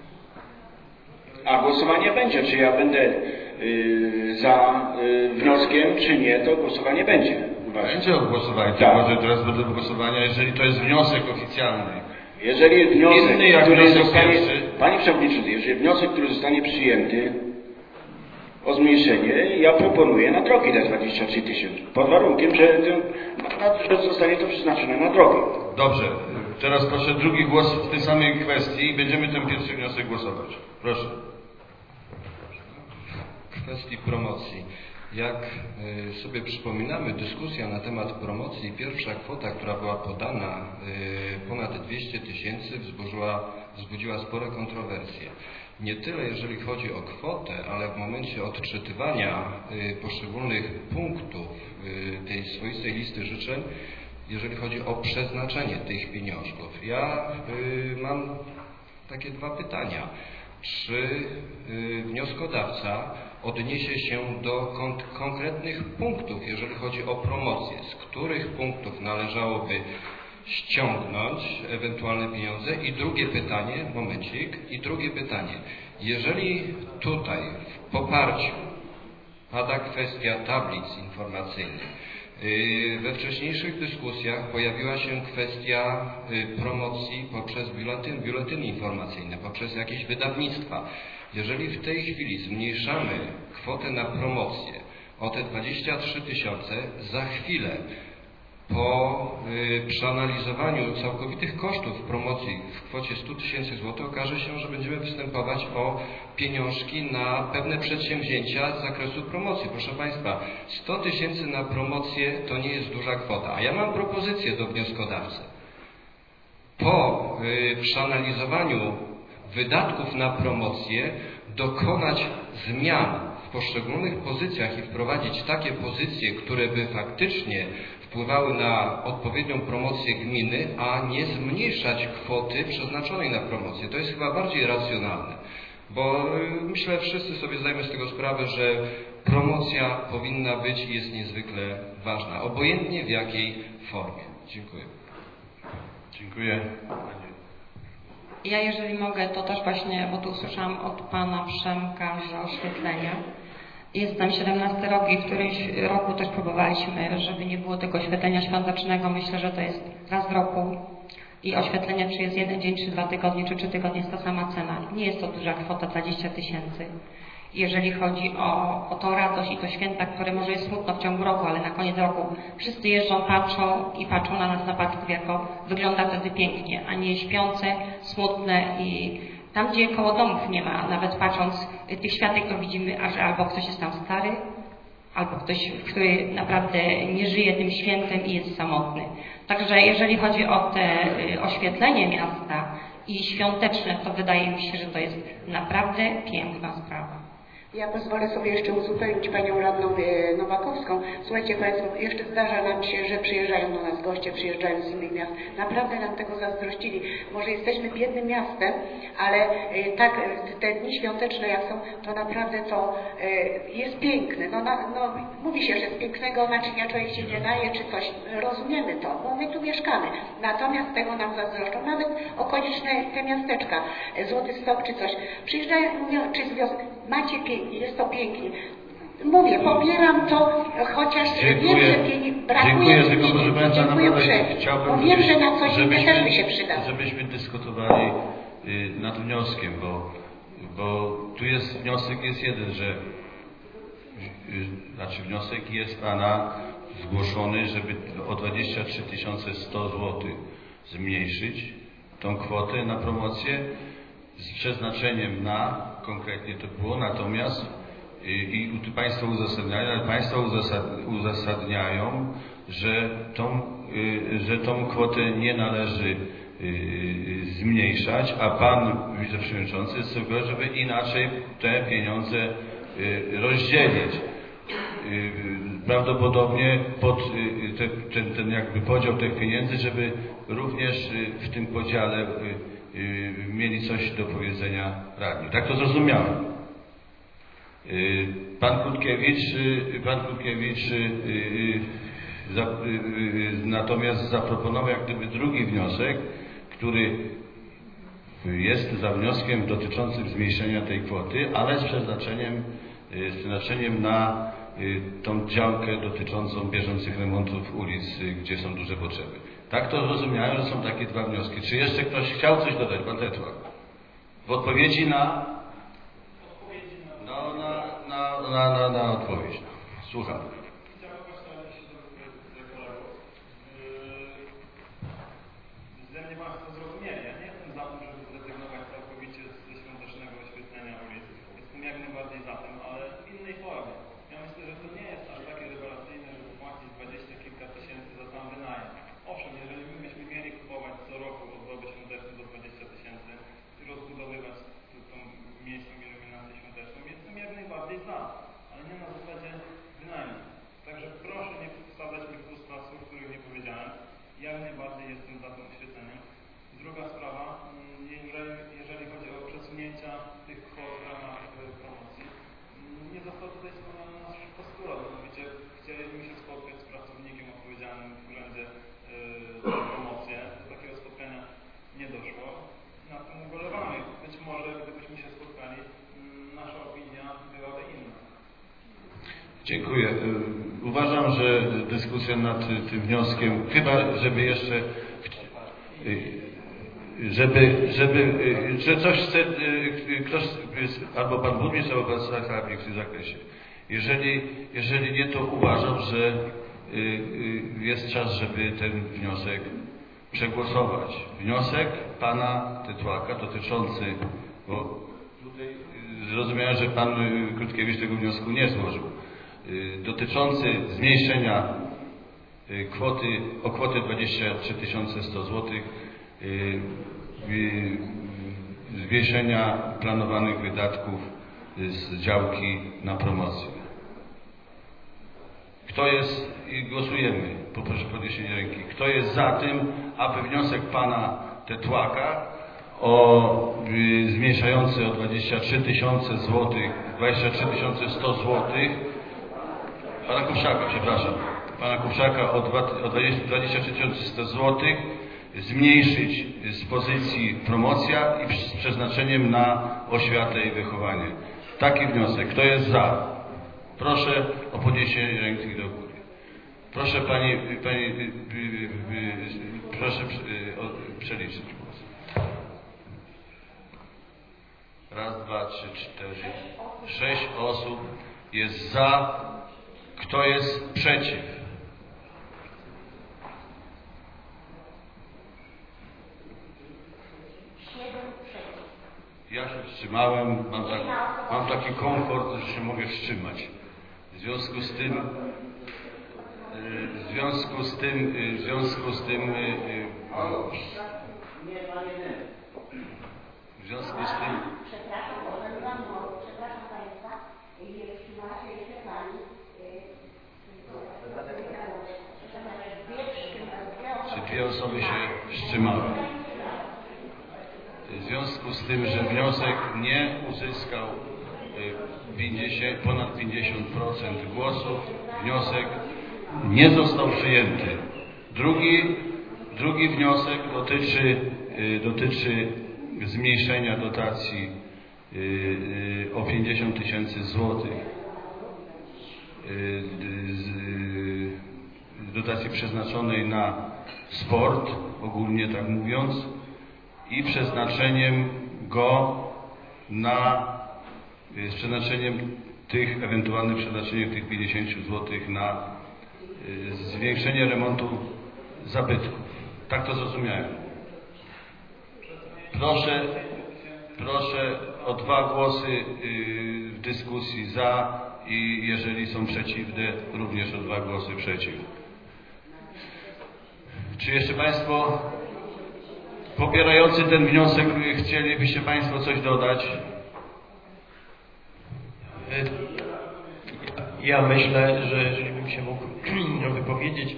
A głosowanie będzie, czy ja będę yy, za yy, wnioskiem, czy nie, to głosowanie będzie. Uważam. Będzie głosowanie, tak. Może teraz będą głosowania, jeżeli to jest wniosek oficjalny. Jeżeli wniosek, Inny jak który wniosek zostanie, pierwszy. Panie Przewodniczący, jeżeli wniosek, który zostanie przyjęty o zmniejszenie, ja proponuję na drogi te dwadzieścia trzy tysiące. Pod warunkiem, że, że zostanie to przeznaczone na drogi. Dobrze. Teraz proszę drugi głos w tej samej kwestii i będziemy ten pierwszy wniosek głosować. Proszę. W kwestii promocji. Jak sobie przypominamy, dyskusja na temat promocji, pierwsza kwota, która była podana, ponad dwieście tysięcy, wzbudziła, wzbudziła spore kontrowersje. Nie tyle jeżeli chodzi o kwotę, ale w momencie odczytywania poszczególnych punktów tej swoistej listy życzeń, jeżeli chodzi o przeznaczenie tych pieniążków. Ja y, mam takie dwa pytania. Czy y, wnioskodawca odniesie się do kon konkretnych punktów, jeżeli chodzi o promocję, z których punktów należałoby ściągnąć ewentualne pieniądze? I drugie pytanie, momencik, i drugie pytanie. Jeżeli tutaj w poparciu pada kwestia tablic informacyjnych, we wcześniejszych dyskusjach pojawiła się kwestia promocji poprzez biuletyn, biuletyny informacyjne, poprzez jakieś wydawnictwa. Jeżeli w tej chwili zmniejszamy kwotę na promocję o te dwadzieścia trzy tysiące, za chwilę Po y, przeanalizowaniu całkowitych kosztów promocji w kwocie sto tysięcy złotych okaże się, że będziemy występować o pieniążki na pewne przedsięwzięcia z zakresu promocji. Proszę Państwa, sto tysięcy na promocję to nie jest duża kwota, a ja mam propozycję do wnioskodawcy. Po y, przeanalizowaniu wydatków na promocję dokonać zmian w poszczególnych pozycjach i wprowadzić takie pozycje, które by faktycznie wpływały na odpowiednią promocję gminy, a nie zmniejszać kwoty przeznaczonej na promocję. To jest chyba bardziej racjonalne, bo myślę, wszyscy sobie zdajemy z tego sprawę, że promocja powinna być i jest niezwykle ważna, obojętnie w jakiej formie. Dziękuję. Dziękuję. Ja jeżeli mogę, to też właśnie, bo tu usłyszałam od Pana Przemka, że oświetlenia. Jest tam siedemnasty rok i w którymś roku też próbowaliśmy, żeby nie było tego oświetlenia świątecznego. Myślę, że to jest raz w roku i oświetlenie, czy jest jeden dzień, czy dwa tygodnie, czy trzy tygodnie, jest ta sama cena. Nie jest to duża kwota, dwadzieścia tysięcy. Jeżeli chodzi o, o tą radość i to święta, które może jest smutno w ciągu roku, ale na koniec roku wszyscy jeżdżą, patrzą i patrzą na nas, na Paczków, jako wygląda wtedy pięknie, a nie śpiące, smutne i tam, gdzie koło domów nie ma, nawet patrząc tych światek, to widzimy, że albo ktoś jest tam stary, albo ktoś, który naprawdę nie żyje tym świętem i jest samotny. Także jeżeli chodzi o te oświetlenie miasta i świąteczne, to wydaje mi się, że to jest naprawdę piękna sprawa. Ja pozwolę sobie jeszcze uzupełnić Panią Radną Nowakowską. Słuchajcie Państwo, jeszcze zdarza nam się, że przyjeżdżają do nas goście, przyjeżdżają z innych miast. Naprawdę nam tego zazdrościli. Może jesteśmy biednym miastem, ale tak te dni świąteczne jak są, to naprawdę to jest piękne. No, no, mówi się, że z pięknego naczynia człowiek się nie naje, czy coś. Rozumiemy to, bo my tu mieszkamy. Natomiast tego nam zazdroszczą. Nawet okoliczne te miasteczka, Złoty Stok czy coś. Przyjeżdżają, mówią, czy z wiosny. Macie pięknie, jest to pięknie. Mówię, popieram to, chociaż Dziękuję. wiem, że pieni, brakuje Dziękuję, tylko proszę Państwa, dziękuję naprawdę chciałbym, bo wiem, że na coś inne też by się przydał. żebyśmy dyskutowali y, nad wnioskiem, bo, bo tu jest wniosek jest jeden, że y, znaczy wniosek jest Pana zgłoszony, żeby o dwadzieścia trzy tysiące sto złotych zmniejszyć tą kwotę na promocję z przeznaczeniem na, konkretnie to było, natomiast i, i tu Państwo uzasadniają, ale Państwo uzasad, uzasadniają, że tą, y, że tą kwotę nie należy y, zmniejszać, a Pan Wiceprzewodniczący sugeruje, żeby inaczej te pieniądze y, rozdzielić. Y, prawdopodobnie pod y, te, ten, ten jakby podział tych pieniędzy, żeby również y, w tym podziale y, mieli coś do powiedzenia radni. Tak to zrozumiałem. Pan Krótkiewicz, pan Krótkiewicz natomiast zaproponował jak gdyby drugi wniosek, który jest za wnioskiem dotyczącym zmniejszenia tej kwoty, ale z przeznaczeniem, z przeznaczeniem na tą działkę dotyczącą bieżących remontów ulic, gdzie są duże potrzeby. Tak to zrozumiałem, że są takie dwa wnioski. Czy jeszcze ktoś chciał coś dodać? Pan Tetłak. W odpowiedzi na... No, na, na, na, na, na odpowiedź. Słucham. Ze mnie Państwo zrozumieli. Ja nie jestem za tym, żeby zrezygnować całkowicie ze świątecznego oświetlenia ulic. Jestem jak najbardziej za tym, ale w innej formie. Ja myślę, że to nie jest aż takie rewelacyjne, żeby płacić dwadzieścia kilka tysięcy za sam wynajem. Owszem, jeżeli byśmy mieli kupować co roku ozdoby świąteczne do dwudziestu tysięcy i rozbudowywać tą miejską iluminację świąteczną, jestem jak najbardziej za, ale nie na zasadzie wynajmu. Także proszę nie wsadzać mi w usta słów, których nie powiedziałem. Jak najbardziej jestem za tym oświetleniem. Druga sprawa, jeżeli, jeżeli chodzi o przesunięcia tych kwot w ramach promocji, nie został tutaj wspomniany nasz postulat, mianowicie chcieliśmy się spotkać z pracownikiem odpowiedzialnym w urzędzie za promocję. Do takiego spotkania nie doszło. Na tym ubolewamy. Być może gdybyśmy się spotkali, nasza opinia byłaby inna. Dziękuję. Uważam, że dyskusja nad tym wnioskiem, chyba żeby jeszcze, żeby, żeby, że coś chce, ktoś, albo Pan Burmistrz, albo Pan Skarbnik w tym zakresie. Jeżeli, jeżeli nie, to uważam, że jest czas, żeby ten wniosek przegłosować. Wniosek pana Tytłaka dotyczący, bo tutaj zrozumiałem, że pan Krótkiewicz tego wniosku nie złożył, dotyczący zmniejszenia kwoty o kwotę dwadzieścia trzy tysiące sto złotych, zwiększenia planowanych wydatków z działki na promocję. Kto jest, i głosujemy, poproszę podniesienie ręki, kto jest za tym, aby wniosek pana Tytłaka o y, zmniejszający o dwadzieścia trzy tysiące złotych, dwadzieścia trzy tysiące sto złotych, pana Kuszaka, przepraszam, pana Kuszaka o, o dwadzieścia trzy tysiące sto złotych zmniejszyć z pozycji promocja i z przeznaczeniem na oświatę i wychowanie. Taki wniosek. Kto jest za? Proszę o podniesienie ręki do góry. Proszę pani, pani proszę przeliczyć głos. Raz, dwa, trzy, cztery, sześć osób jest za. Kto jest przeciw? Ja się wstrzymałem, mam, tak, mam taki komfort, że się mogę wstrzymać. W związku z tym, w związku z tym, w związku z tym, w związku z tym, czy dwie osoby się wstrzymały? W związku z tym, że wniosek nie uzyskał pięćdziesiąt, ponad pięćdziesiąt procent głosów, wniosek nie został przyjęty. Drugi, drugi wniosek dotyczy, dotyczy zmniejszenia dotacji o pięćdziesiąt tysięcy złotych, dotacji przeznaczonej na sport, ogólnie tak mówiąc, i przeznaczeniem go na, z przeznaczeniem tych, ewentualnym przeznaczeniem tych pięćdziesiąt złotych na y, zwiększenie remontu zabytków. Tak to zrozumiałem. Proszę, proszę o dwa głosy y, w dyskusji za i jeżeli są przeciwne, również o dwa głosy przeciw. Czy jeszcze Państwo popierający ten wniosek chcielibyście Państwo coś dodać? Ja myślę, że jeżeli bym się mógł wypowiedzieć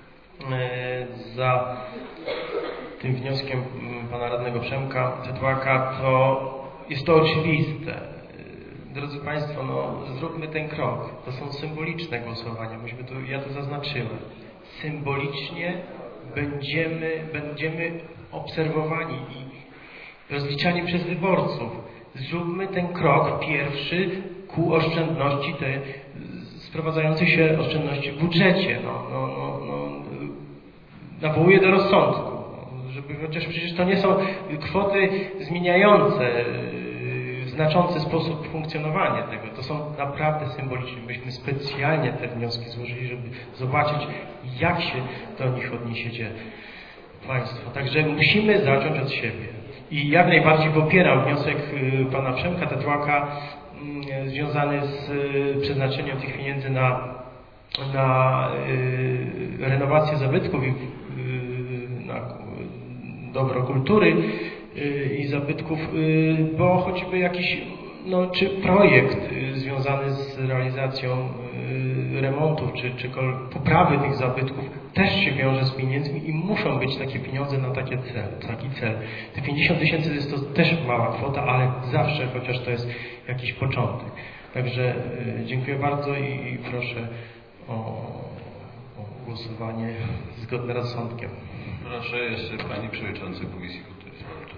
za tym wnioskiem pana radnego Przemka Tytłaka, to jest to oczywiste. Drodzy Państwo, no, zróbmy ten krok. To są symboliczne głosowania. Myśmy to, ja to zaznaczyłem. Symbolicznie będziemy, będziemy obserwowani i rozliczani przez wyborców. Zróbmy ten krok pierwszy ku oszczędności, te sprowadzającej się oszczędności w budżecie. No, no, no, no, nawołuję do rozsądku, no, żeby, chociaż przecież to nie są kwoty zmieniające w znaczący sposób funkcjonowanie tego. To są naprawdę symboliczne. Myśmy specjalnie te wnioski złożyli, żeby zobaczyć, jak się do nich odniesiecie Państwo. Także musimy zacząć od siebie. I jak najbardziej popieram wniosek pana Przemka Tytłaka związany z przeznaczeniem tych pieniędzy na, na y, renowację zabytków i y, na dobro kultury y, i zabytków, y, bo choćby jakiś no, czy projekt y, związany z realizacją y, remontów, czy, czy poprawy tych zabytków też się wiąże z pieniędzmi i muszą być takie pieniądze na takie cel, taki cel. Te pięćdziesiąt tysięcy jest to też mała kwota, ale zawsze, chociaż to jest jakiś początek. Także y, dziękuję bardzo i, i proszę o, o głosowanie zgodne z rozsądkiem. Proszę jeszcze Pani Przewodniczący Komisji Kultury i Sportu.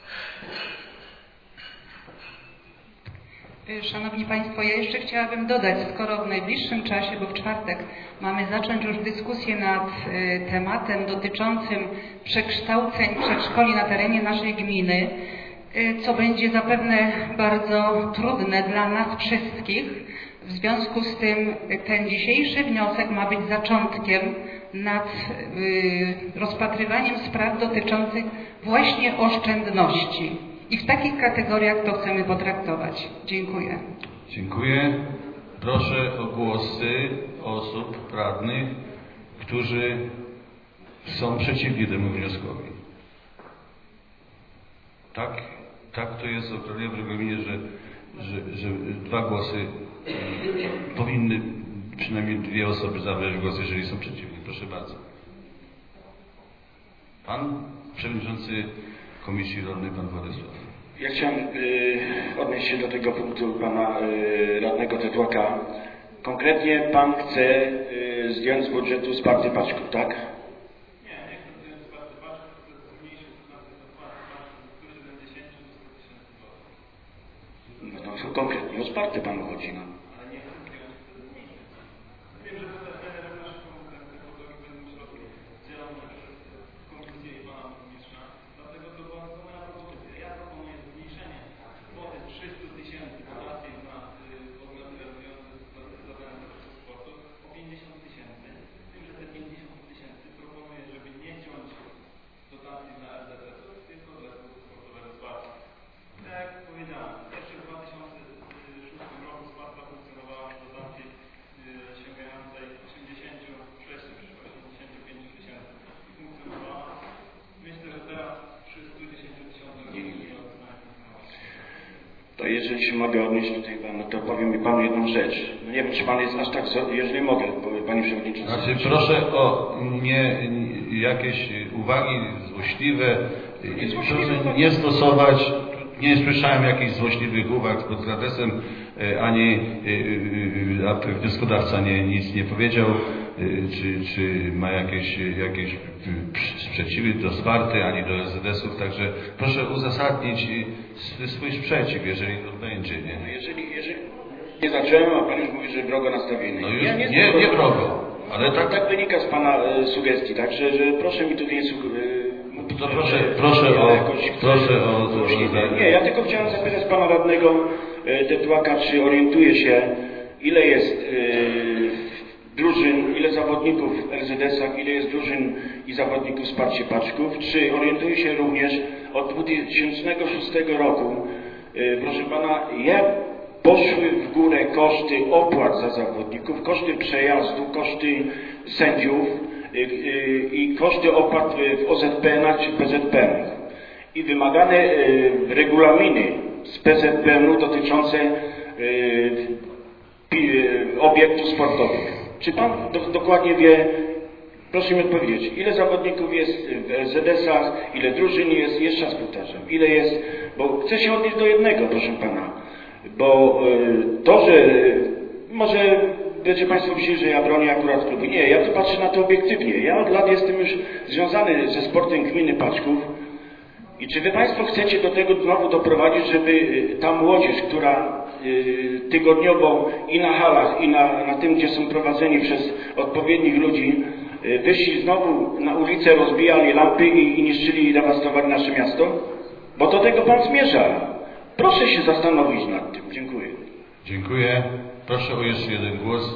Szanowni Państwo, ja jeszcze chciałabym dodać, skoro w najbliższym czasie, bo w czwartek mamy zacząć już dyskusję nad y, tematem dotyczącym przekształceń przedszkoli na terenie naszej gminy, y, co będzie zapewne bardzo trudne dla nas wszystkich, w W związku z tym ten dzisiejszy wniosek ma być zaczątkiem nad y, rozpatrywaniem spraw dotyczących właśnie oszczędności. I w takich kategoriach to chcemy potraktować. Dziękuję. Dziękuję. Proszę o głosy osób radnych, którzy są przeciwni temu wnioskowi. Tak, tak to jest określone w regulaminie, że, że, że dwa głosy powinny, przynajmniej dwie osoby zabrać głos, jeżeli są przeciwni. Proszę bardzo. Pan Przewodniczący Komisji Rolnej, Pan Władysław. Ja chciałem y, odnieść się do tego punktu Pana y, Radnego Tetłaka. Konkretnie Pan chce y, zdjąć z budżetu wsparcie paczków, tak? Nie, nie chcę zdjąć wsparcie paczków, chcę zmniejszyć wsparcie paczków z sto siedemdziesięciu do stu tysięcy złotych. No to konkretnie o wsparcie Panu chodzi, no. Ale nie chcę zdjąć, chcę zmniejszyć. Wiem, że tutaj również będą środki dzielone przez Komisję i Pana Burmistrza, dlatego to była moja propozycja. Ja proponuję zmniejszenie kwoty trzystu tysięcy dotacji na podmioty realizujące zadania z zakresu sportu o pięćdziesiąt tysięcy. Wiem, że te pięćdziesiąt tysięcy proponuję, żeby nie ciąć dotacji dla L Z S-ów, tylko dla sportowego wsparcia. Tak jak powiedziałem, jeszcze w dwa tysiące szóstym roku Sparta funkcjonowała w dotacji sięgającej osiemdziesięciu sześciu czy osiemdziesięciu pięciu tysięcy i funkcjonowała. Myślę, że teraz przy stu dziesięciu tysiącach nie funkcjonuje. To jeżeli się mogę odnieść tutaj Pan, no to powiem mi Panu jedną rzecz. No nie wiem, czy Pan jest aż tak, jeżeli mogę, Panie Przewodniczący. Znaczy, proszę o nie, jakieś uwagi złośliwe, proszę nie stosować. Nie słyszałem jakichś złośliwych uwag pod adresem, ani wnioskodawca nie, nic nie powiedział, czy, czy ma jakieś, jakieś sprzeciwy do Sparty, ani do L Z S-ów, także proszę uzasadnić swój sprzeciw, jeżeli to będzie. Nie? No jeżeli, jeżeli nie zacząłem, a Pan już mówi, że wrogo nastawiony. No już ja nie, nie, nie wrogo, ale tak... tak wynika z Pana e, sugestii, także że proszę mi tutaj nie sugerować. To proszę, proszę o, proszę o, o... Nie, ja tylko chciałem zapytać Pana Radnego e, Tetłaka, czy orientuje się, ile jest e, drużyn, ile zawodników w L Z S-ach, ile jest drużyn i zawodników wsparcie paczków, czy orientuje się również od dwa tysiące szóstego roku, e, proszę Pana, jak poszły w górę koszty opłat za zawodników, koszty przejazdu, koszty sędziów, i koszty opłat w O Z P N-ach czy P Z P N-ach i wymagane regulaminy z P Z P N-u dotyczące obiektów sportowych. Czy Pan do, dokładnie wie, proszę mi odpowiedzieć, ile zawodników jest w L Z S-ach, ile drużyn jest, jeszcze raz powtarzam, ile jest, bo chcę się odnieść do jednego, proszę Pana, bo to, że może będziecie Państwo myśleli, że ja bronię akurat klubu. Nie, ja tu patrzę na to obiektywnie. Ja od lat jestem już związany ze sportem gminy Paczków i czy Wy Państwo chcecie do tego znowu doprowadzić, żeby ta młodzież, która tygodniowo i na halach, i na, na tym, gdzie są prowadzeni przez odpowiednich ludzi, wyszli znowu na ulicę, rozbijali lampy i, i niszczyli i dewastowali nasze miasto? Bo do tego Pan zmierza. Proszę się zastanowić nad tym. Dziękuję. Dziękuję. Proszę o jeszcze jeden głos.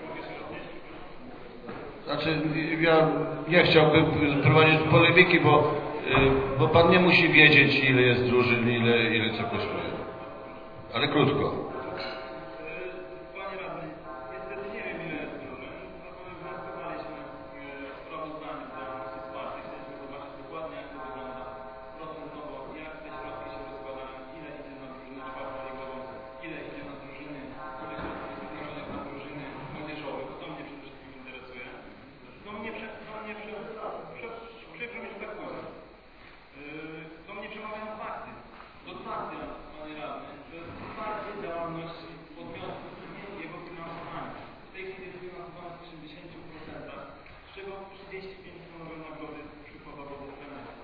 Znaczy, ja nie chciałbym prowadzić polemiki, bo, bo Pan nie musi wiedzieć, ile jest drużyn, ile, ile co kosztuje. Ale krótko. Panie Radny, niestety nie wiem, ile jest drużyn. Zapowiadaliśmy sprawozdanie z działalności wsparcia. Chcieliśmy zobaczyć dokładnie, jak to wygląda procentowo, jak te środki się rozkładają, ile idzie na drużynę czwartoligową, ile idzie na drużyny, ile środków jest przeznaczonych na drużyny młodzieżowe, bo to mnie przede wszystkim interesuje. To mnie, prze, to mnie prze, prze, przykro mi, że tak powiem. To mnie przemawiają fakty. Dotacja, Panie Radny, to jest wsparcie działalności podmiotu, nie jego finansowanie. W tej chwili jest finansowane w osiemdziesięciu procentach, z czego trzydzieści pięć procent stanowią nagrody przykładowo do trenera.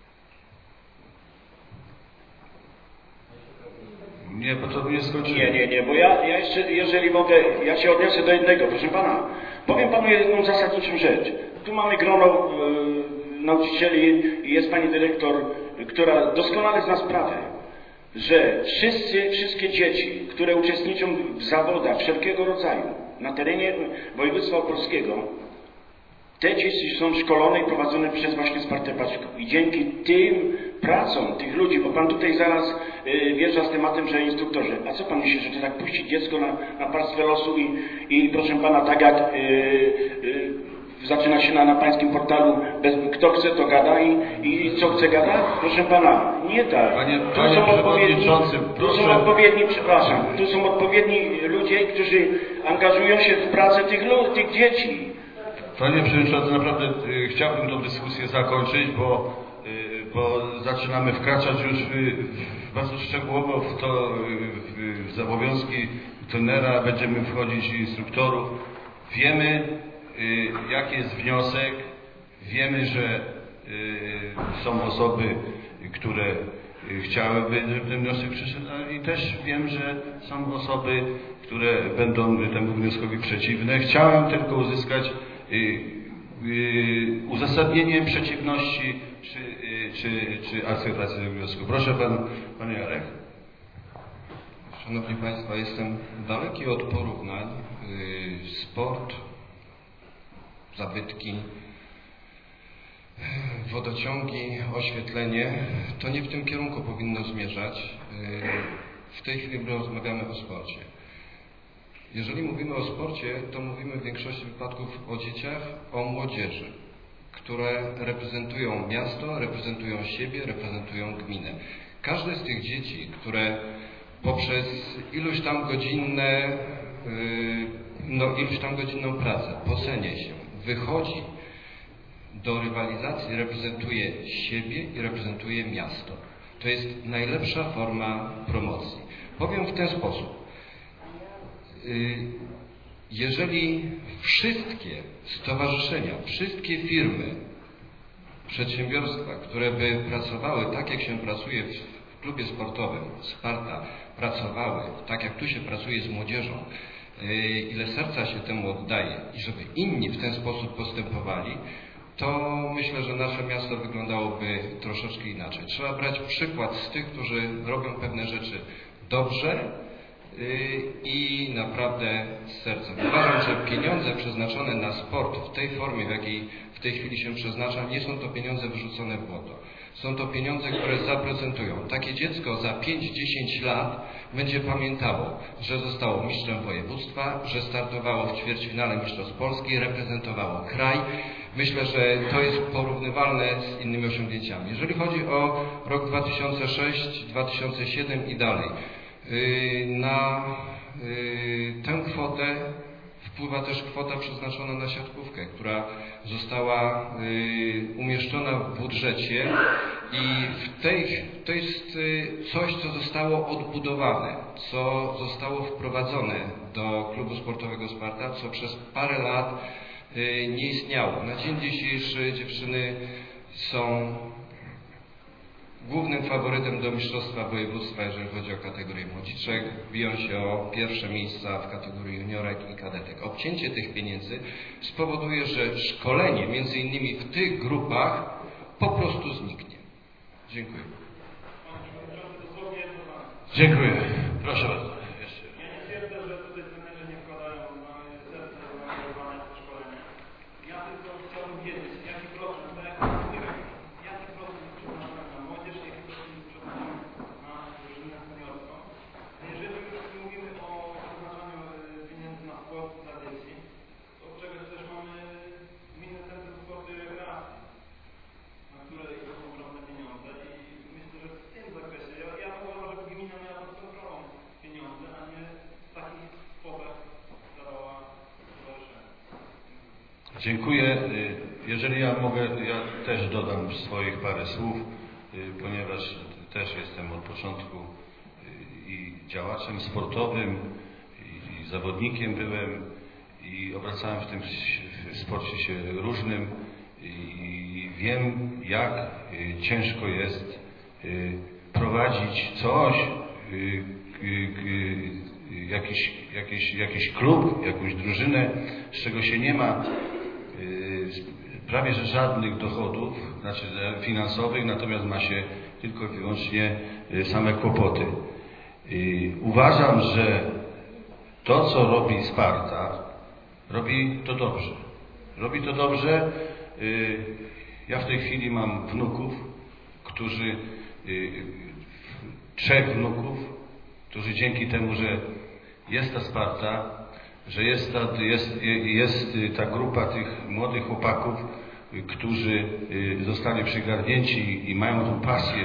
Nie, bo to nie skończyło. Nie, nie, nie, bo ja, ja jeszcze, jeżeli mogę, ja się odniosę do jednego, proszę Pana. Powiem Panu jedną zasadniczą rzecz. Tu mamy grono yy, nauczycieli i jest Pani Dyrektor, która doskonale zna sprawę. że wszyscy, wszystkie dzieci, które uczestniczą w zawodach wszelkiego rodzaju na terenie województwa opolskiego, te dzieci są szkolone i prowadzone przez właśnie Spartę Paczką. I dzięki tym pracom tych ludzi, bo Pan tutaj zaraz y, wjeżdża z tematem, że instruktorzy, a co Pan myśli, że to tak puścić dziecko na, na pastwę losu i, i proszę Pana, tak jak y, y, zaczyna się na, na Pańskim portalu, bez, kto chce to gada i, i co chce gada? Proszę Pana, nie tak. Panie, tu panie są odpowiedni, proszę. tu są odpowiedni, przepraszam, tu są odpowiedni ludzie, którzy angażują się w pracę tych, tych dzieci. Panie Przewodniczący, naprawdę y, chciałbym tę dyskusję zakończyć, bo, y, bo zaczynamy wkraczać już y, bardzo szczegółowo w to, y, w obowiązki trenera, będziemy wchodzić instruktorów. Wiemy, y, jaki jest wniosek, wiemy, że y, są osoby, które y, chciałyby, żeby ten wniosek przyszedł, i też wiem, że są osoby, które będą temu wnioskowi przeciwne. Chciałem tylko uzyskać uzasadnienie przeciwności czy, czy, czy akceptacji tego wniosku. Proszę Pan, Panie Jarek. Szanowni Państwo, jestem daleki od porównań. Sport, zabytki, wodociągi, oświetlenie, to nie w tym kierunku powinno zmierzać. W tej chwili rozmawiamy o sporcie. Jeżeli mówimy o sporcie, to mówimy w większości wypadków o dzieciach, o młodzieży, które reprezentują miasto, reprezentują siebie, reprezentują gminę. Każde z tych dzieci, które poprzez iluś tam godzinne, no iluś tam godzinną pracę, posenie się, wychodzi do rywalizacji, reprezentuje siebie i reprezentuje miasto. To jest najlepsza forma promocji. Powiem w ten sposób. Jeżeli wszystkie stowarzyszenia, wszystkie firmy, przedsiębiorstwa, które by pracowały tak, jak się pracuje w klubie sportowym Sparta, pracowały tak, jak tu się pracuje z młodzieżą, ile serca się temu oddaje i żeby inni w ten sposób postępowali, to myślę, że nasze miasto wyglądałoby troszeczkę inaczej. Trzeba brać przykład z tych, którzy robią pewne rzeczy dobrze i naprawdę z sercem. Uważam, że pieniądze przeznaczone na sport w tej formie, w jakiej w tej chwili się przeznacza, nie są to pieniądze wyrzucone w błoto. Są to pieniądze, które zaprezentują. Takie dziecko za pięć dziesięć lat będzie pamiętało, że zostało mistrzem województwa, że startowało w ćwierćfinale Mistrzostw Polski, reprezentowało kraj. Myślę, że to jest porównywalne z innymi osiągnięciami. Jeżeli chodzi o rok dwa tysiące szósty, dwa tysiące siódmy i dalej, na tę kwotę wpływa też kwota przeznaczona na siatkówkę, która została umieszczona w budżecie i w tej, to jest coś, co zostało odbudowane, co zostało wprowadzone do klubu sportowego Sparta, co przez parę lat nie istniało. Na dzień dzisiejszy dziewczyny są głównym faworytem do mistrzostwa województwa, jeżeli chodzi o kategorię młodziczek. Biją się o pierwsze miejsca w kategorii juniorek i kadetek. Obcięcie tych pieniędzy spowoduje, że szkolenie między innymi w tych grupach po prostu zniknie. Dziękuję. Dziękuję. Proszę bardzo. Ja nie twierdzę, że tutaj trenerzy nie wkładają na serce zaangażowania w szkolenie. Ja tylko chciałbym wiedzieć, jaki procent, tak jak mówiłem, jaki procent przeznaczamy na młodzież, jaki procent przeznaczamy na drużynę seniorską. Jeżeli już mówimy o przeznaczaniu pieniędzy na sport dla dzieci, to od czegoś też mamy Gminne Centrum Sportu i Rekreacji, na które idą ogromne pieniądze i myślę, że w tym zakresie, ja, ja uważam, że gmina miała pod kontrolą pieniądze, a nie w takich kwotach dawała stowarzyszenie. Dziękuję. Jeżeli ja mogę, ja też dodam swoich parę słów, ponieważ też jestem od początku i działaczem sportowym, i, i zawodnikiem byłem, i obracałem w tym sporcie się różnym i wiem, jak ciężko jest prowadzić coś, jakiś, jakiś, jakiś klub, jakąś drużynę, z czego się nie ma prawie że żadnych dochodów, znaczy finansowych, natomiast ma się tylko i wyłącznie same kłopoty. Uważam, że to, co robi Sparta, robi to dobrze. Robi to dobrze. Ja w tej chwili mam wnuków, którzy, trzech wnuków, którzy dzięki temu, że jest ta Sparta, że jest ta, jest, jest ta grupa tych młodych chłopaków, którzy zostali przygarnięci i mają tą pasję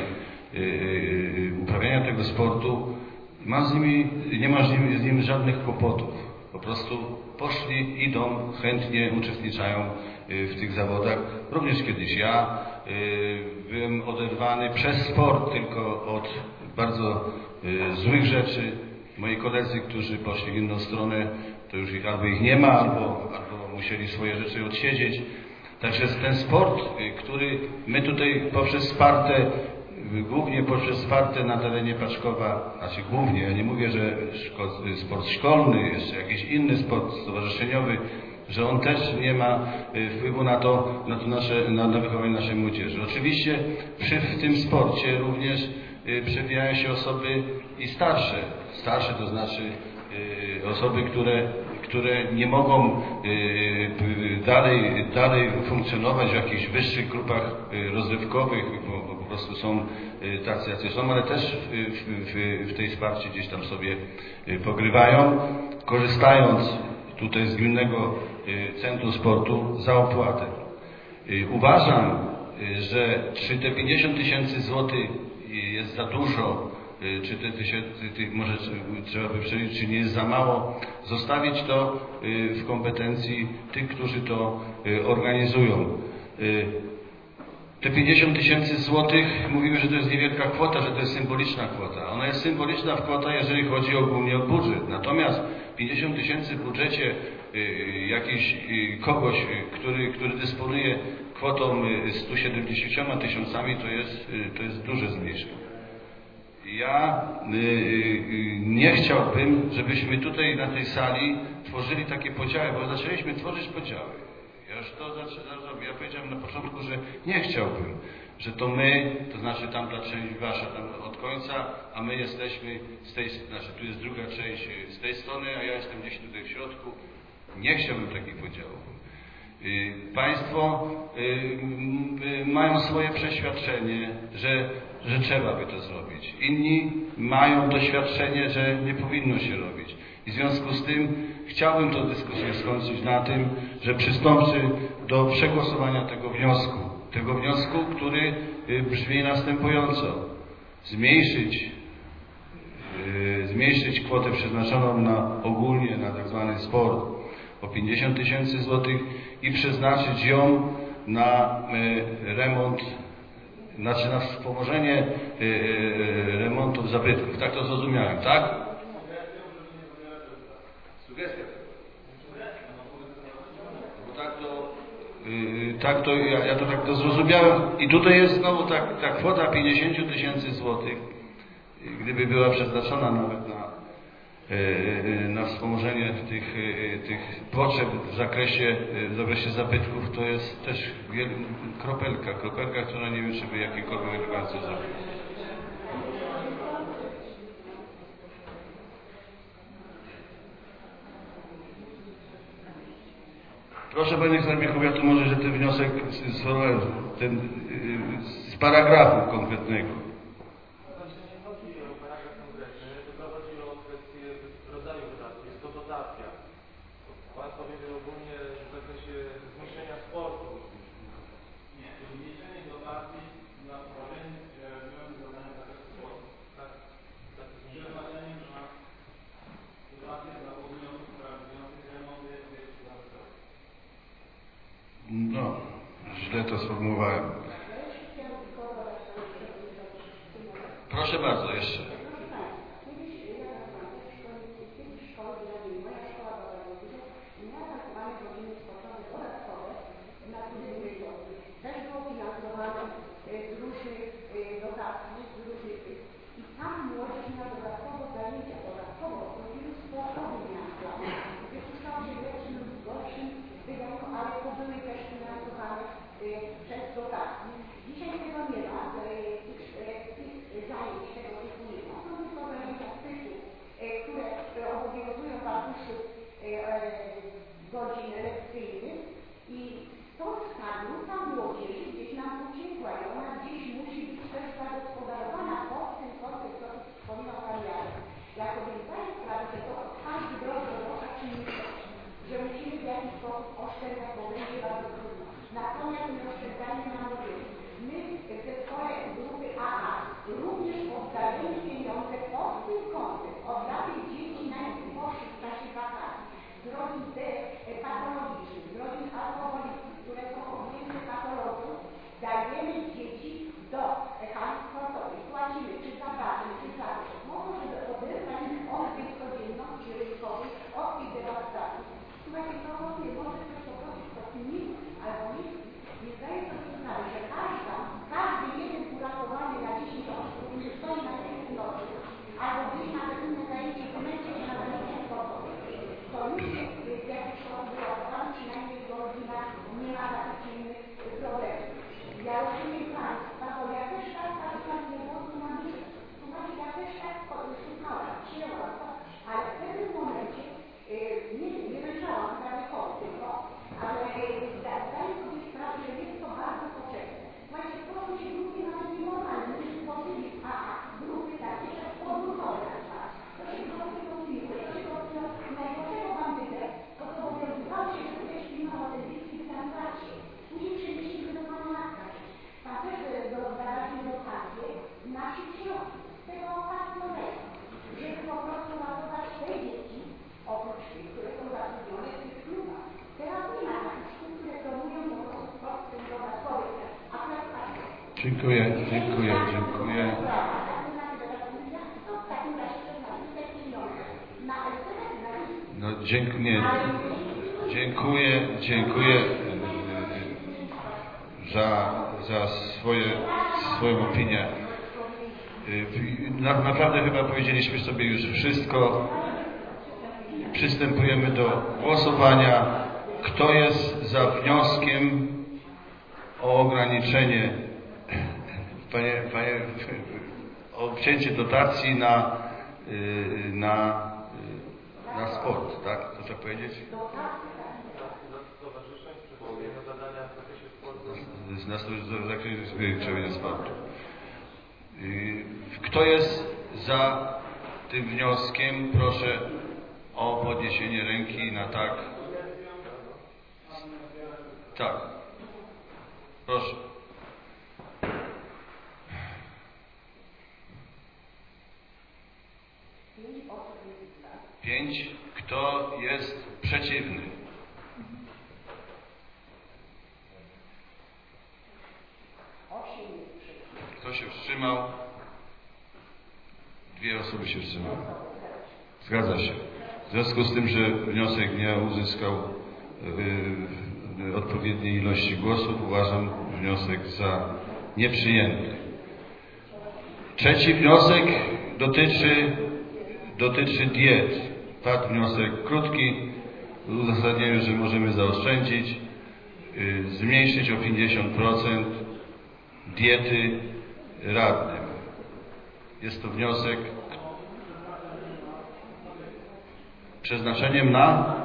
uprawiania tego sportu, mam z nimi, nie ma z nimi, z nimi żadnych kłopotów. Po prostu poszli, idą, chętnie uczestniczają w tych zawodach. Również kiedyś ja byłem oderwany przez sport tylko od bardzo złych rzeczy. Moi koledzy, którzy poszli w inną stronę, to już ich albo ich nie ma, albo, albo musieli swoje rzeczy odsiedzieć. Także ten sport, który my tutaj poprzez Spartę, głównie poprzez Spartę na terenie Paczkowa, znaczy głównie, ja nie mówię, że szko sport szkolny, jeszcze jakiś inny sport stowarzyszeniowy, że on też nie ma wpływu na to, na, to nasze, na, na wychowanie naszej młodzieży. Oczywiście przy, w tym sporcie również przewijają się osoby i starsze. Starsze to znaczy osoby, które, które nie mogą dalej, dalej funkcjonować w jakichś wyższych grupach rozrywkowych, bo po prostu są tacy, jacy są, ale też w, w, w tej Sparcie gdzieś tam sobie pogrywają, korzystając tutaj z Gminnego Centrum Sportu za opłatę. Uważam, że czy te pięćdziesiąt tysięcy złotych jest za dużo, czy te tysiące, może trzeba by przeliczyć, czy nie jest za mało, zostawić to w kompetencji tych, którzy to organizują. Te pięćdziesiąt tysięcy złotych, mówimy, że to jest niewielka kwota, że to jest symboliczna kwota. Ona jest symboliczna kwota, jeżeli chodzi ogólnie o budżet. Natomiast pięćdziesiąt tysięcy w budżecie jakiś kogoś, który, który dysponuje kwotą stu siedemdziesięcioma tysiącami, to jest, to jest duże zmniejszenie. Ja nie chciałbym, żebyśmy tutaj na tej sali tworzyli takie podziały, bo zaczęliśmy tworzyć podziały. Ja już to zaczynam, ja powiedziałem na początku, że nie chciałbym, że to my, to znaczy tamta część wasza tam od końca, a my jesteśmy z tej, znaczy tu jest druga część z tej strony, a ja jestem gdzieś tutaj w środku. Nie chciałbym takich podziałów. Państwo mają swoje przeświadczenie, że, że trzeba by to zrobić. Inni mają doświadczenie, że nie powinno się robić. I w związku z tym chciałbym tę dyskusję skończyć na tym, że przystąpi do przegłosowania tego wniosku. Tego wniosku, który brzmi następująco. Zmniejszyć, zmniejszyć kwotę przeznaczoną na ogólnie na tak zwany sport o pięćdziesiąt tysięcy złotych i przeznaczyć ją na remont, znaczy na wspomożenie remontów zabytków. Tak to zrozumiałem, tak? Sugestia. Bo tak to, tak to ja, ja to tak to zrozumiałem. I tutaj jest znowu ta, ta kwota pięćdziesiąt tysięcy złotych, gdyby była przeznaczona nawet na na wspomożenie tych, tych potrzeb w zakresie, w zakresie zabytków, to jest też kropelka, kropelka, która nie wiem, czy by jakiekolwiek elegancję zrobić. Proszę Panie Skarbniku, ja tu może, że ten wniosek z, ten, z paragrafu konkretnego. No, źle to sformułowałem. Proszę bardzo, jeszcze. Dzisiaj tego nie ma, tych Dziękuję, dziękuję, dziękuję. No, dziękuję, dziękuję, dziękuję za, za swoje, swoją opinię. Na, naprawdę chyba powiedzieliśmy sobie już wszystko. Przystępujemy do głosowania. Kto jest za wnioskiem o ograniczenie, panie, panie, o obcięcie dotacji na, na, na sport, tak? To tak powiedzieć? Na zakresie sportu. Kto jest za tym wnioskiem? Proszę o podniesienie ręki na tak. Tak. Proszę. Pięć. Kto jest przeciwny? Kto się wstrzymał? Dwie osoby się wstrzymały. Zgadza się. W związku z tym, że wniosek nie uzyskał yy, odpowiedniej ilości głosów, uważam wniosek za nieprzyjęty. Trzeci wniosek dotyczy, dotyczy diet. Padł wniosek krótki, w uzasadnieniu, że możemy zaoszczędzić, yy, zmniejszyć o pięćdziesiąt procent diety radnym. Jest to wniosek przeznaczeniem na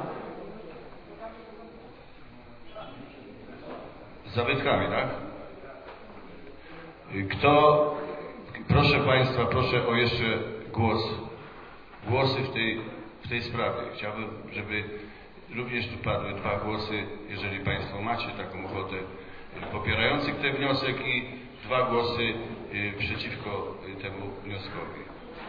zabytkami, tak? Kto, proszę Państwa, proszę o jeszcze głos, głosy w tej, w tej sprawie. Chciałbym, żeby również tu padły dwa głosy, jeżeli Państwo macie taką ochotę, popierających ten wniosek i dwa głosy przeciwko temu wnioskowi.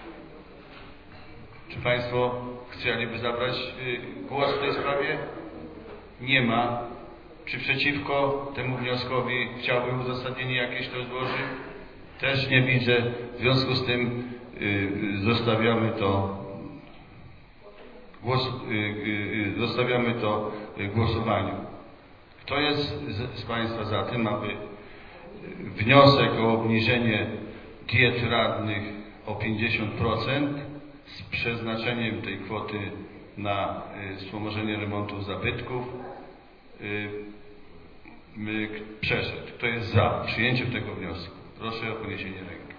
Czy Państwo chcieliby zabrać głos w tej sprawie? Nie ma. Czy przeciwko temu wnioskowi chciałby uzasadnienie jakieś to złożyć? Też nie widzę. W związku z tym zostawiamy to głos, zostawiamy to głosowaniu. Kto jest z, z Państwa za tym, aby wniosek o obniżenie diet radnych o pięćdziesiąt procent z przeznaczeniem tej kwoty na wspomożenie remontów zabytków przeszedł? Kto jest za przyjęciem tego wniosku? Proszę o podniesienie ręki.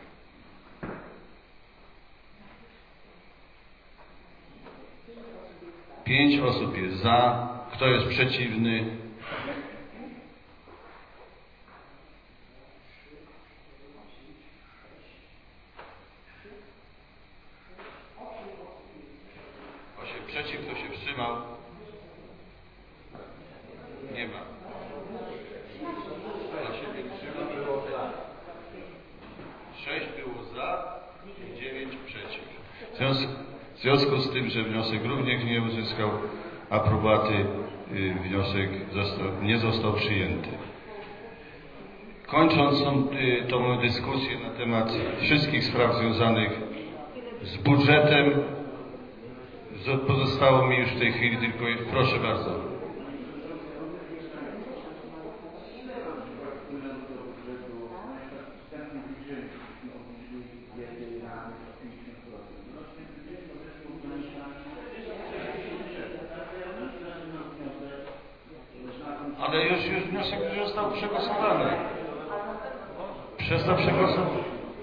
Pięć osób jest za. Kto jest przeciwny? Osiem przeciw. Kto się wstrzymał? Nie ma. Sześć było za, dziewięć przeciw. W związku, w związku z tym, że wniosek również nie uzyskał aprobaty, wniosek został, nie został przyjęty. Kończąc tą, tą dyskusję na temat wszystkich spraw związanych z budżetem, pozostało mi już w tej chwili tylko, proszę bardzo. Ale już, już wniosek już został przegłosowany. Przestał przegłosowany.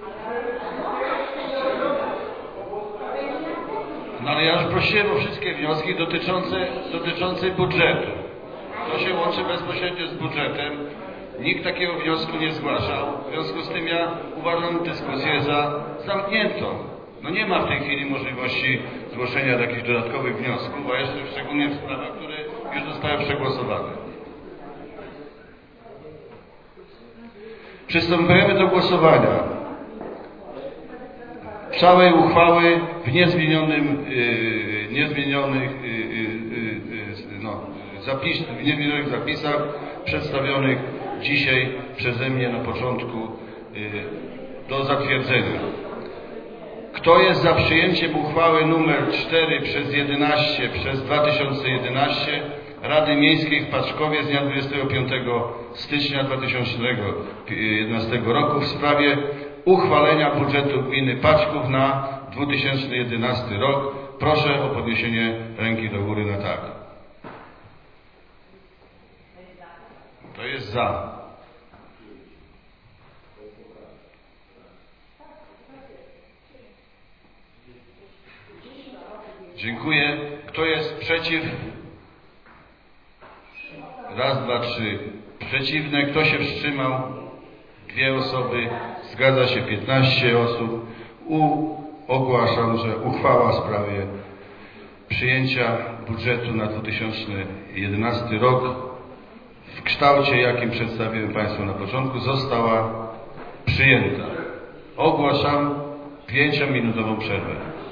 No ale ja już prosiłem o wszystkie wnioski dotyczące, dotyczące budżetu. To się łączy bezpośrednio z budżetem. Nikt takiego wniosku nie zgłaszał. W związku z tym ja uważam dyskusję za zamkniętą. No nie ma w tej chwili możliwości zgłoszenia jakichś dodatkowych wniosków, a jeszcze szczególnie w sprawach, które już zostały przegłosowane. Przystępujemy do głosowania całej uchwały w niezmienionym, yy, niezmienionych, yy, yy, no, zapis, w niezmienionych zapisach przedstawionych dzisiaj przeze mnie na początku do zatwierdzenia. Kto jest za przyjęciem uchwały numer cztery przez jedenaście przez dwa tysiące jedenaście Rady Miejskiej w Paczkowie z dnia dwudziestego piątego stycznia dwa tysiące jedenastego roku w sprawie uchwalenia budżetu gminy Paczków na dwa tysiące jedenasty rok? Proszę o podniesienie ręki do góry na tak. To jest za. Dziękuję. Kto jest przeciw? Raz, dwa, trzy. Przeciwne. Kto się wstrzymał? Dwie osoby. Zgadza się piętnaście osób. U, ogłaszam, że uchwała w sprawie przyjęcia budżetu na dwa tysiące jedenasty rok w kształcie, jakim przedstawiłem Państwu na początku, została przyjęta. Ogłaszam pięciominutową przerwę.